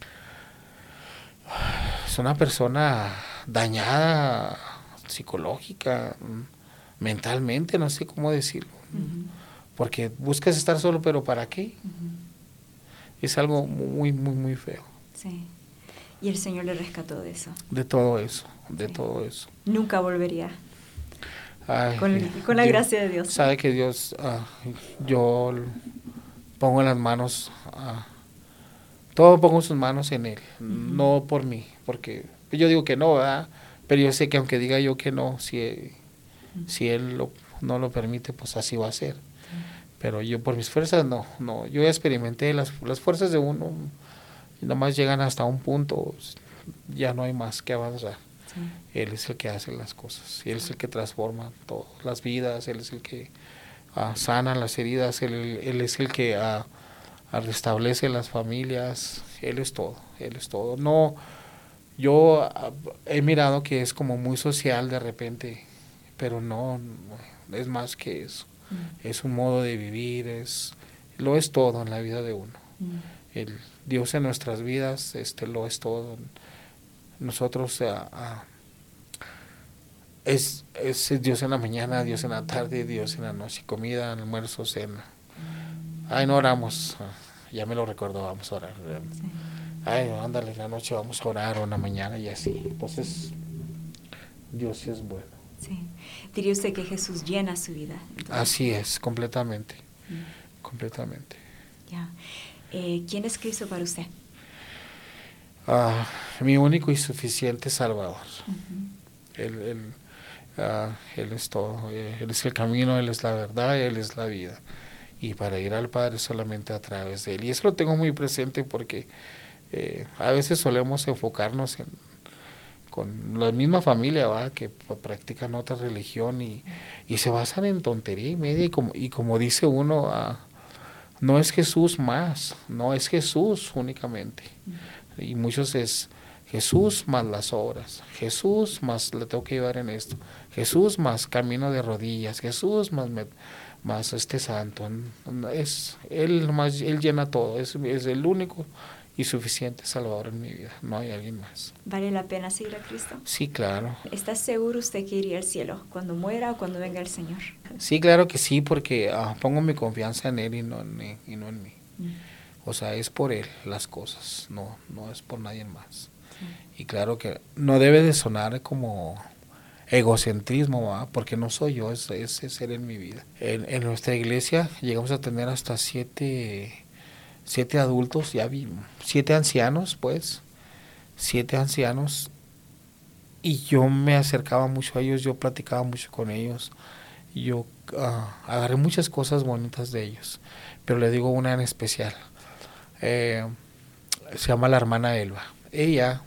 es una persona dañada, psicológica, mentalmente, no sé cómo decirlo. Uh-huh. Porque buscas estar solo, pero ¿para qué? Uh-huh. Es algo muy, muy, muy feo. Sí. Y el Señor le rescató de eso. De todo eso, de sí. todo eso. Nunca volvería. Ay, con, con la yo, gracia de Dios. Sabe que Dios, uh, yo pongo en las manos, uh, todo pongo sus manos en Él, uh-huh. no por mí, porque yo digo que no, ¿verdad? Pero yo sé que aunque diga yo que no, si Él, uh-huh. si él lo, no lo permite, pues así va a ser. Pero yo por mis fuerzas no, no, yo ya experimenté las, las fuerzas de uno, nomás llegan hasta un punto, ya no hay más que avanzar. Sí. Él es el que hace las cosas, Él es el que transforma todas las vidas, Él es el que uh, sana las heridas, Él, él es el que uh, uh, restablece las familias, Él es todo, Él es todo. No, yo uh, he mirado que es como muy social de repente, pero no, no es más que eso. Mm. Es un modo de vivir, es lo es todo en la vida de uno. Mm. El Dios en nuestras vidas, este lo es todo. Nosotros uh, uh, es, es Dios en la mañana, Dios en la tarde, Dios en la noche, comida, almuerzo, cena. Ay, no oramos, uh, ya me lo recuerdo, vamos a orar. Sí. Ay, ándale, en la noche vamos a orar o en la mañana y así. Entonces, Dios sí es bueno. Sí. Diría usted que Jesús llena su vida. Entonces. Así es, completamente, mm. completamente. Ya. Eh, ¿Quién es Cristo para usted? Uh, mi único y suficiente Salvador. Uh-huh. Él, él, uh, él es todo. Él es el camino, Él es la verdad, Él es la vida. Y para ir al Padre solamente a través de Él. Y eso lo tengo muy presente porque eh, a veces solemos enfocarnos en con la misma familia, ¿va? Que practican otra religión y, y se basan en tontería y media y como, y como dice uno, uh, no es Jesús más, no es Jesús únicamente. Uh-huh. Y muchos es Jesús más las obras, Jesús más le tengo que llevar en esto, Jesús más camino de rodillas, Jesús más, me, más este santo. Es, él, más, él llena todo, es, es el único y suficiente Salvador en mi vida, no hay alguien más. ¿Vale la pena seguir a Cristo? Sí, claro. ¿Está seguro usted que iría al cielo cuando muera o cuando venga el Señor? Sí, claro que sí, porque uh, pongo mi confianza en Él y no en, y no en mí. Mm. O sea, es por Él las cosas, no, no es por nadie más. Sí. Y claro que no debe de sonar como egocentrismo, ¿va? Porque no soy yo, es, es, es Él en mi vida. En, en nuestra iglesia llegamos a tener hasta siete... siete adultos, ya vi, siete ancianos, pues, siete ancianos, y yo me acercaba mucho a ellos, yo platicaba mucho con ellos, yo uh, agarré muchas cosas bonitas de ellos, pero le digo una en especial, eh, se llama la hermana Elba. Ella,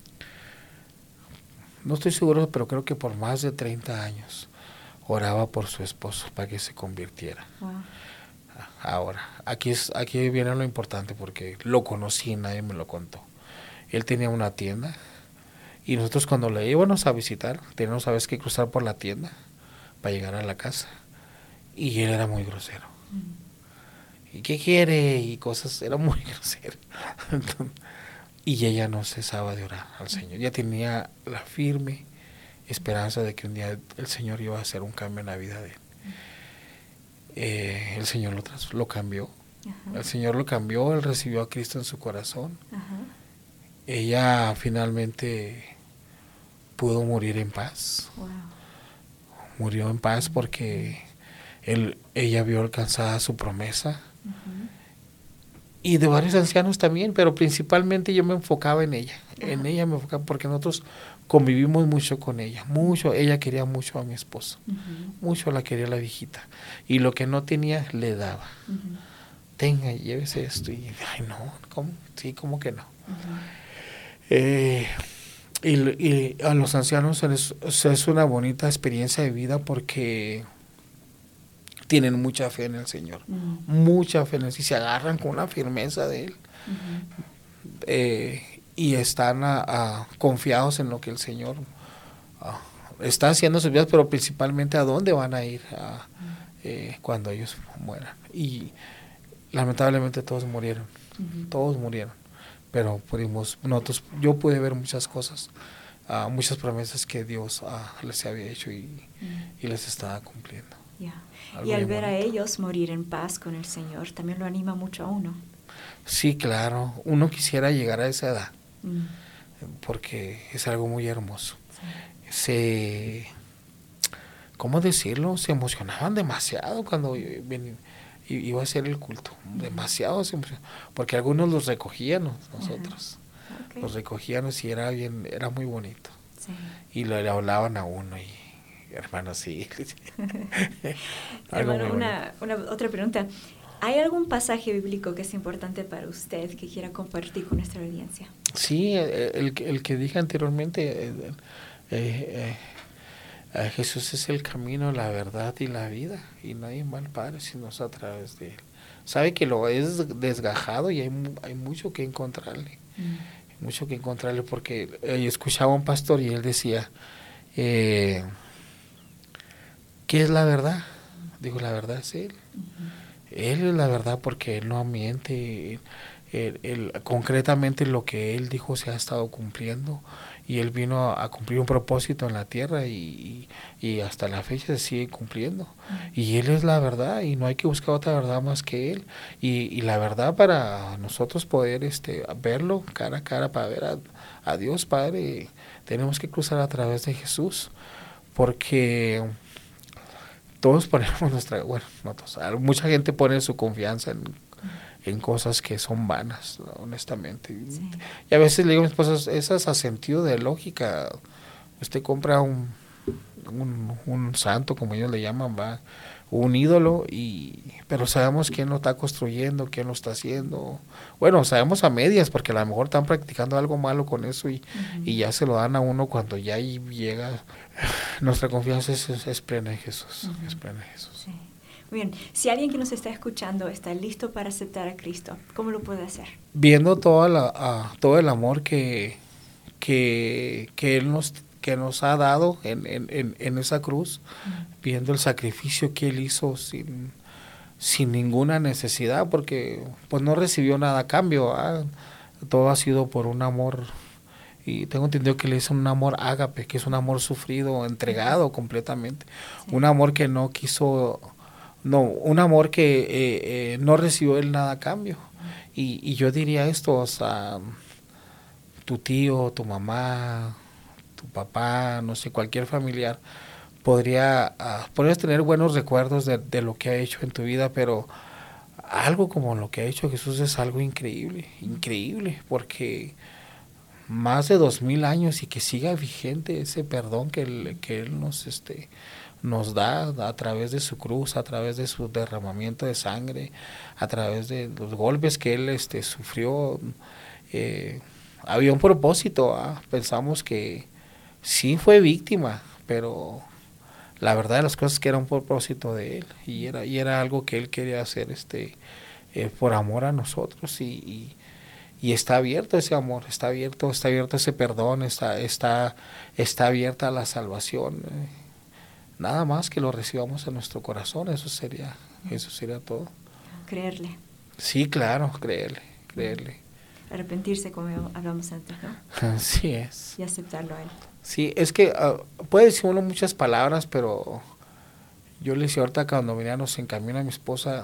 no estoy seguro, pero creo que por más de treinta años, oraba por su esposo para que se convirtiera. Wow. Ahora, aquí es aquí viene lo importante porque lo conocí, nadie me lo contó. él tenía una tienda y nosotros cuando le íbamos a visitar teníamos a veces que cruzar por la tienda para llegar a la casa y él era muy grosero. Mm. ¿Y qué quiere? Y cosas, era muy grosero. Y ella no cesaba de orar al Señor. Ella tenía la firme esperanza de que un día el Señor iba a hacer un cambio en la vida de él. Eh, el Señor lo, tras, lo cambió. Ajá. El Señor lo cambió, él recibió a Cristo en su corazón. Ajá. Ella finalmente pudo morir en paz. Wow. Murió en paz porque él, ella vio alcanzada su promesa. Uh-huh. Y de varios ancianos también, pero principalmente yo me enfocaba en ella. Uh-huh. En ella me enfocaba porque nosotros convivimos mucho con ella, mucho. Ella quería mucho a mi esposo, uh-huh. mucho la quería la viejita. Y lo que no tenía, le daba. Uh-huh. Tenga, llévese esto. Y, ay, no, ¿cómo? Sí, ¿cómo que no? Uh-huh. Eh, y, y a los ancianos es, es una bonita experiencia de vida porque tienen mucha fe en el Señor, uh-huh. mucha fe en él, y se agarran con una firmeza de él, uh-huh. eh, y están a, a, confiados en lo que el Señor a, está haciendo en sus vidas, pero principalmente a dónde van a ir a, uh-huh. eh, cuando ellos mueran. Y lamentablemente todos murieron, uh-huh. todos murieron, pero pudimos, nosotros, yo pude ver muchas cosas, uh, muchas promesas que Dios uh, les había hecho y, uh-huh. y les estaba cumpliendo. Yeah. Y al ver bonito. A ellos morir en paz con el Señor, también lo anima mucho a uno. Sí, claro. Uno quisiera llegar a esa edad, mm. porque es algo muy hermoso. Sí. Se, ¿cómo decirlo? Se emocionaban demasiado cuando ven, iba a ser el culto. Mm. Demasiado se emocionaban, porque algunos los recogían nosotros. Uh-huh. Okay. Los recogían y era bien, era muy bonito. Sí. Y le, le hablaban a uno y hermano, sí. Hermano, una, una otra pregunta. ¿Hay algún pasaje bíblico que es importante para usted que quiera compartir con nuestra audiencia? Sí, el, el que dije anteriormente, eh, eh, eh, Jesús es el camino, la verdad y la vida, y nadie va al Padre sino a través de él. Sabe que lo es desgajado y hay, hay mucho que encontrarle, mm. mucho que encontrarle, porque eh, escuchaba a un pastor y él decía, eh, ¿qué es la verdad? Digo, la verdad es Él. Uh-huh. Él es la verdad porque Él no miente. Él, él, concretamente lo que Él dijo se ha estado cumpliendo y Él vino a, a cumplir un propósito en la tierra y, y, y hasta la fecha se sigue cumpliendo. Uh-huh. Y Él es la verdad y no hay que buscar otra verdad más que Él. Y, y la verdad para nosotros poder este, verlo cara a cara, para ver a, a Dios Padre, tenemos que cruzar a través de Jesús, porque todos ponemos nuestra, bueno, no todos, mucha gente pone su confianza en, en cosas que son vanas, ¿no? Honestamente. Sí. Y a veces le digo a mi esposa, eso es a sentido de lógica. Usted compra un, un, un santo, como ellos le llaman, va, un ídolo, y pero sabemos quién lo está construyendo, quién lo está haciendo. Bueno, sabemos a medias, porque a lo mejor están practicando algo malo con eso y, uh-huh. y ya se lo dan a uno cuando ya llega. Nuestra confianza es, es, es plena en Jesús, uh-huh. es plena en Jesús. Sí. Muy bien, si alguien que nos está escuchando está listo para aceptar a Cristo, ¿cómo lo puede hacer? Viendo toda la, uh, todo el amor que, que, que Él nos que nos ha dado en, en, en, en esa cruz, uh-huh. viendo el sacrificio que Él hizo sin, sin ninguna necesidad, porque pues no recibió nada a cambio, ¿eh? Todo ha sido por un amor, y tengo entendido que le hizo un amor ágape, que es un amor sufrido, entregado completamente, sí. un amor que no quiso, no, un amor que eh, eh, no recibió Él nada a cambio, uh-huh. y, y yo diría esto, o sea, tu tío, tu mamá, tu papá, no sé, cualquier familiar, podría, uh, podrías tener buenos recuerdos de, de lo que ha hecho en tu vida, pero algo como lo que ha hecho Jesús es algo increíble, increíble, porque más de dos mil años y que siga vigente ese perdón que él, que él nos, este, nos da a través de su cruz, a través de su derramamiento de sangre, a través de los golpes que él este, sufrió. Eh, había un propósito, ¿ah? Pensamos que sí fue víctima, pero la verdad de las cosas es que era un propósito de Él y era, y era algo que Él quería hacer este eh, por amor a nosotros y, y, y está abierto ese amor, está abierto, está abierto ese perdón, está, está, está abierta la salvación. Eh, nada más que lo recibamos en nuestro corazón, eso sería, eso sería todo. Creerle. Sí, claro, creerle, creerle. Arrepentirse, como hablamos antes, ¿no? Así es. Y aceptarlo a Él. Sí, es que uh, puede decir uno muchas palabras, pero yo le decía ahorita cuando veníamos en camino a mi esposa,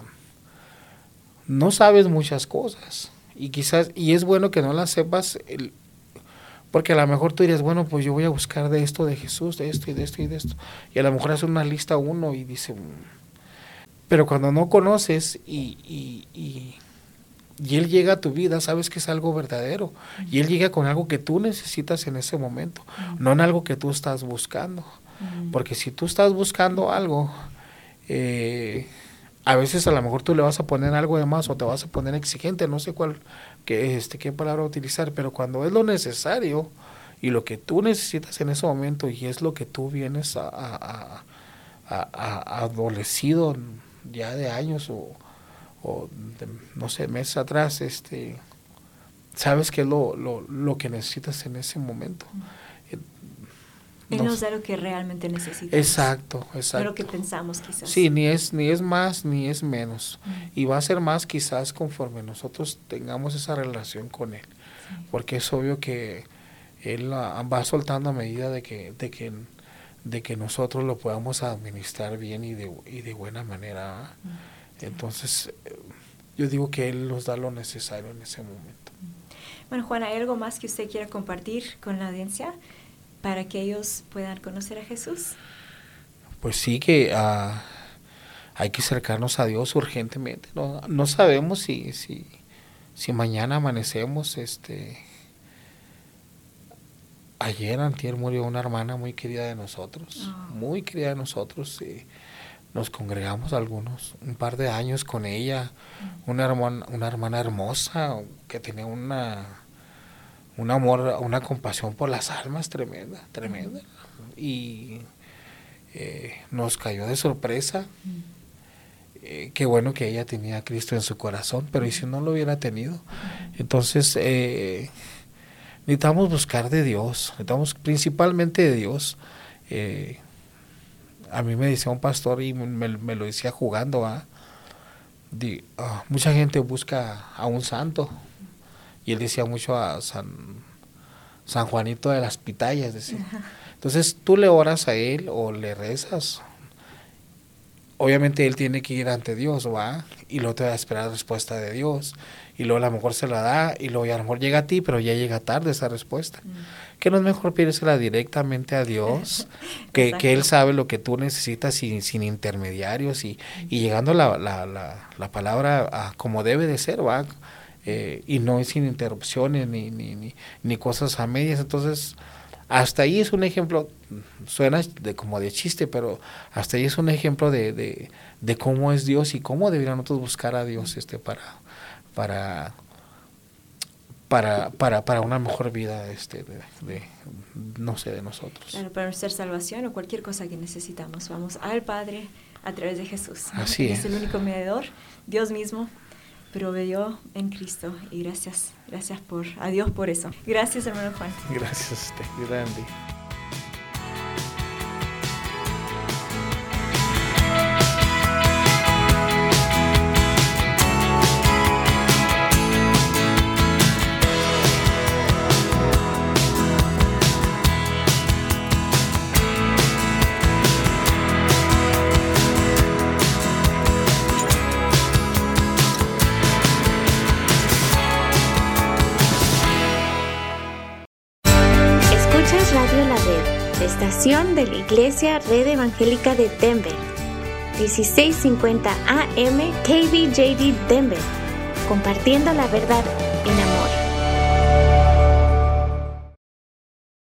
no sabes muchas cosas. Y quizás, y es bueno que no las sepas, el, porque a lo mejor tú dirías, bueno, pues yo voy a buscar de esto, de Jesús, de esto y de esto y de esto. Y a lo mejor hace una lista uno y dice, pero cuando no conoces y, y, y, y Él llega a tu vida, sabes que es algo verdadero. Uh-huh. Y Él llega con algo que tú necesitas en ese momento, uh-huh. no en algo que tú estás buscando. Uh-huh. Porque si tú estás buscando algo, eh, a veces a lo mejor tú le vas a poner algo de más o te vas a poner exigente, no sé cuál, qué, este, qué palabra utilizar, pero cuando es lo necesario y lo que tú necesitas en ese momento y es lo que tú vienes a, a, a, a, a adolecido ya de años o, o de, no sé, meses atrás, este, sabes que es lo, lo, lo que necesitas en ese momento. Él nos da lo que realmente necesitamos. Exacto, exacto. No lo que pensamos quizás. Sí, ni es, ni es más ni es menos. Uh-huh. Y va a ser más quizás conforme nosotros tengamos esa relación con Él. Sí. Porque es obvio que Él uh, va soltando a medida de que, de que, de que nosotros lo podamos administrar bien y de, y de buena manera. Uh-huh. Sí. Entonces, yo digo que Él nos da lo necesario en ese momento. Uh-huh. Bueno, Juan, ¿hay algo más que usted quiera compartir con la audiencia para que ellos puedan conocer a Jesús? Pues sí, que uh, hay que acercarnos a Dios urgentemente. No, no sabemos si, si, si mañana amanecemos. Este, ayer, antier, murió una hermana muy querida de nosotros, oh. muy querida de nosotros. Y nos congregamos algunos, un par de años con ella. Mm. Una hermana, una hermana hermosa que tenía una... un amor, una compasión por las almas tremenda, tremenda. Uh-huh. Y eh, nos cayó de sorpresa. Uh-huh. Eh, qué bueno que ella tenía a Cristo en su corazón, pero ¿y si no lo hubiera tenido? Uh-huh. Entonces, eh, necesitamos buscar de Dios, necesitamos principalmente de Dios. Eh, a mí me decía un pastor y me, me lo decía jugando, ¿ah? De, uh, mucha gente busca a un santo. Y él decía mucho a San, San Juanito de las Pitayas, decía. Entonces tú le oras a él o le rezas. Obviamente él tiene que ir ante Dios, ¿va? Y luego te va a esperar la respuesta de Dios. Y luego a lo mejor se la da y luego a lo mejor llega a ti, pero ya llega tarde esa respuesta. Mm. ¿Que no es mejor pedírsela directamente a Dios? que, que Él sabe lo que tú necesitas sin, sin intermediarios y, y llegando la, la, la, la palabra a como debe de ser, ¿va? Eh, y no sin interrupciones ni, ni, ni, ni cosas a medias. Entonces hasta ahí es un ejemplo, suena de como de chiste, pero hasta ahí es un ejemplo de, de, de cómo es Dios y cómo deberían nosotros buscar a Dios este para para para para, para una mejor vida este de, de no sé de nosotros. Claro, para nuestra salvación o cualquier cosa que necesitamos, vamos al Padre a través de Jesús, ¿no? Así es. Es el único mediador, Dios mismo proveyó en Cristo y gracias, gracias por, a Dios por eso. Gracias, hermano Juan. Gracias a usted, grande. Radio La Red, estación de la Iglesia Red Evangélica de Denver, dieciséis cincuenta A M K B J D Denver, compartiendo la verdad en amor.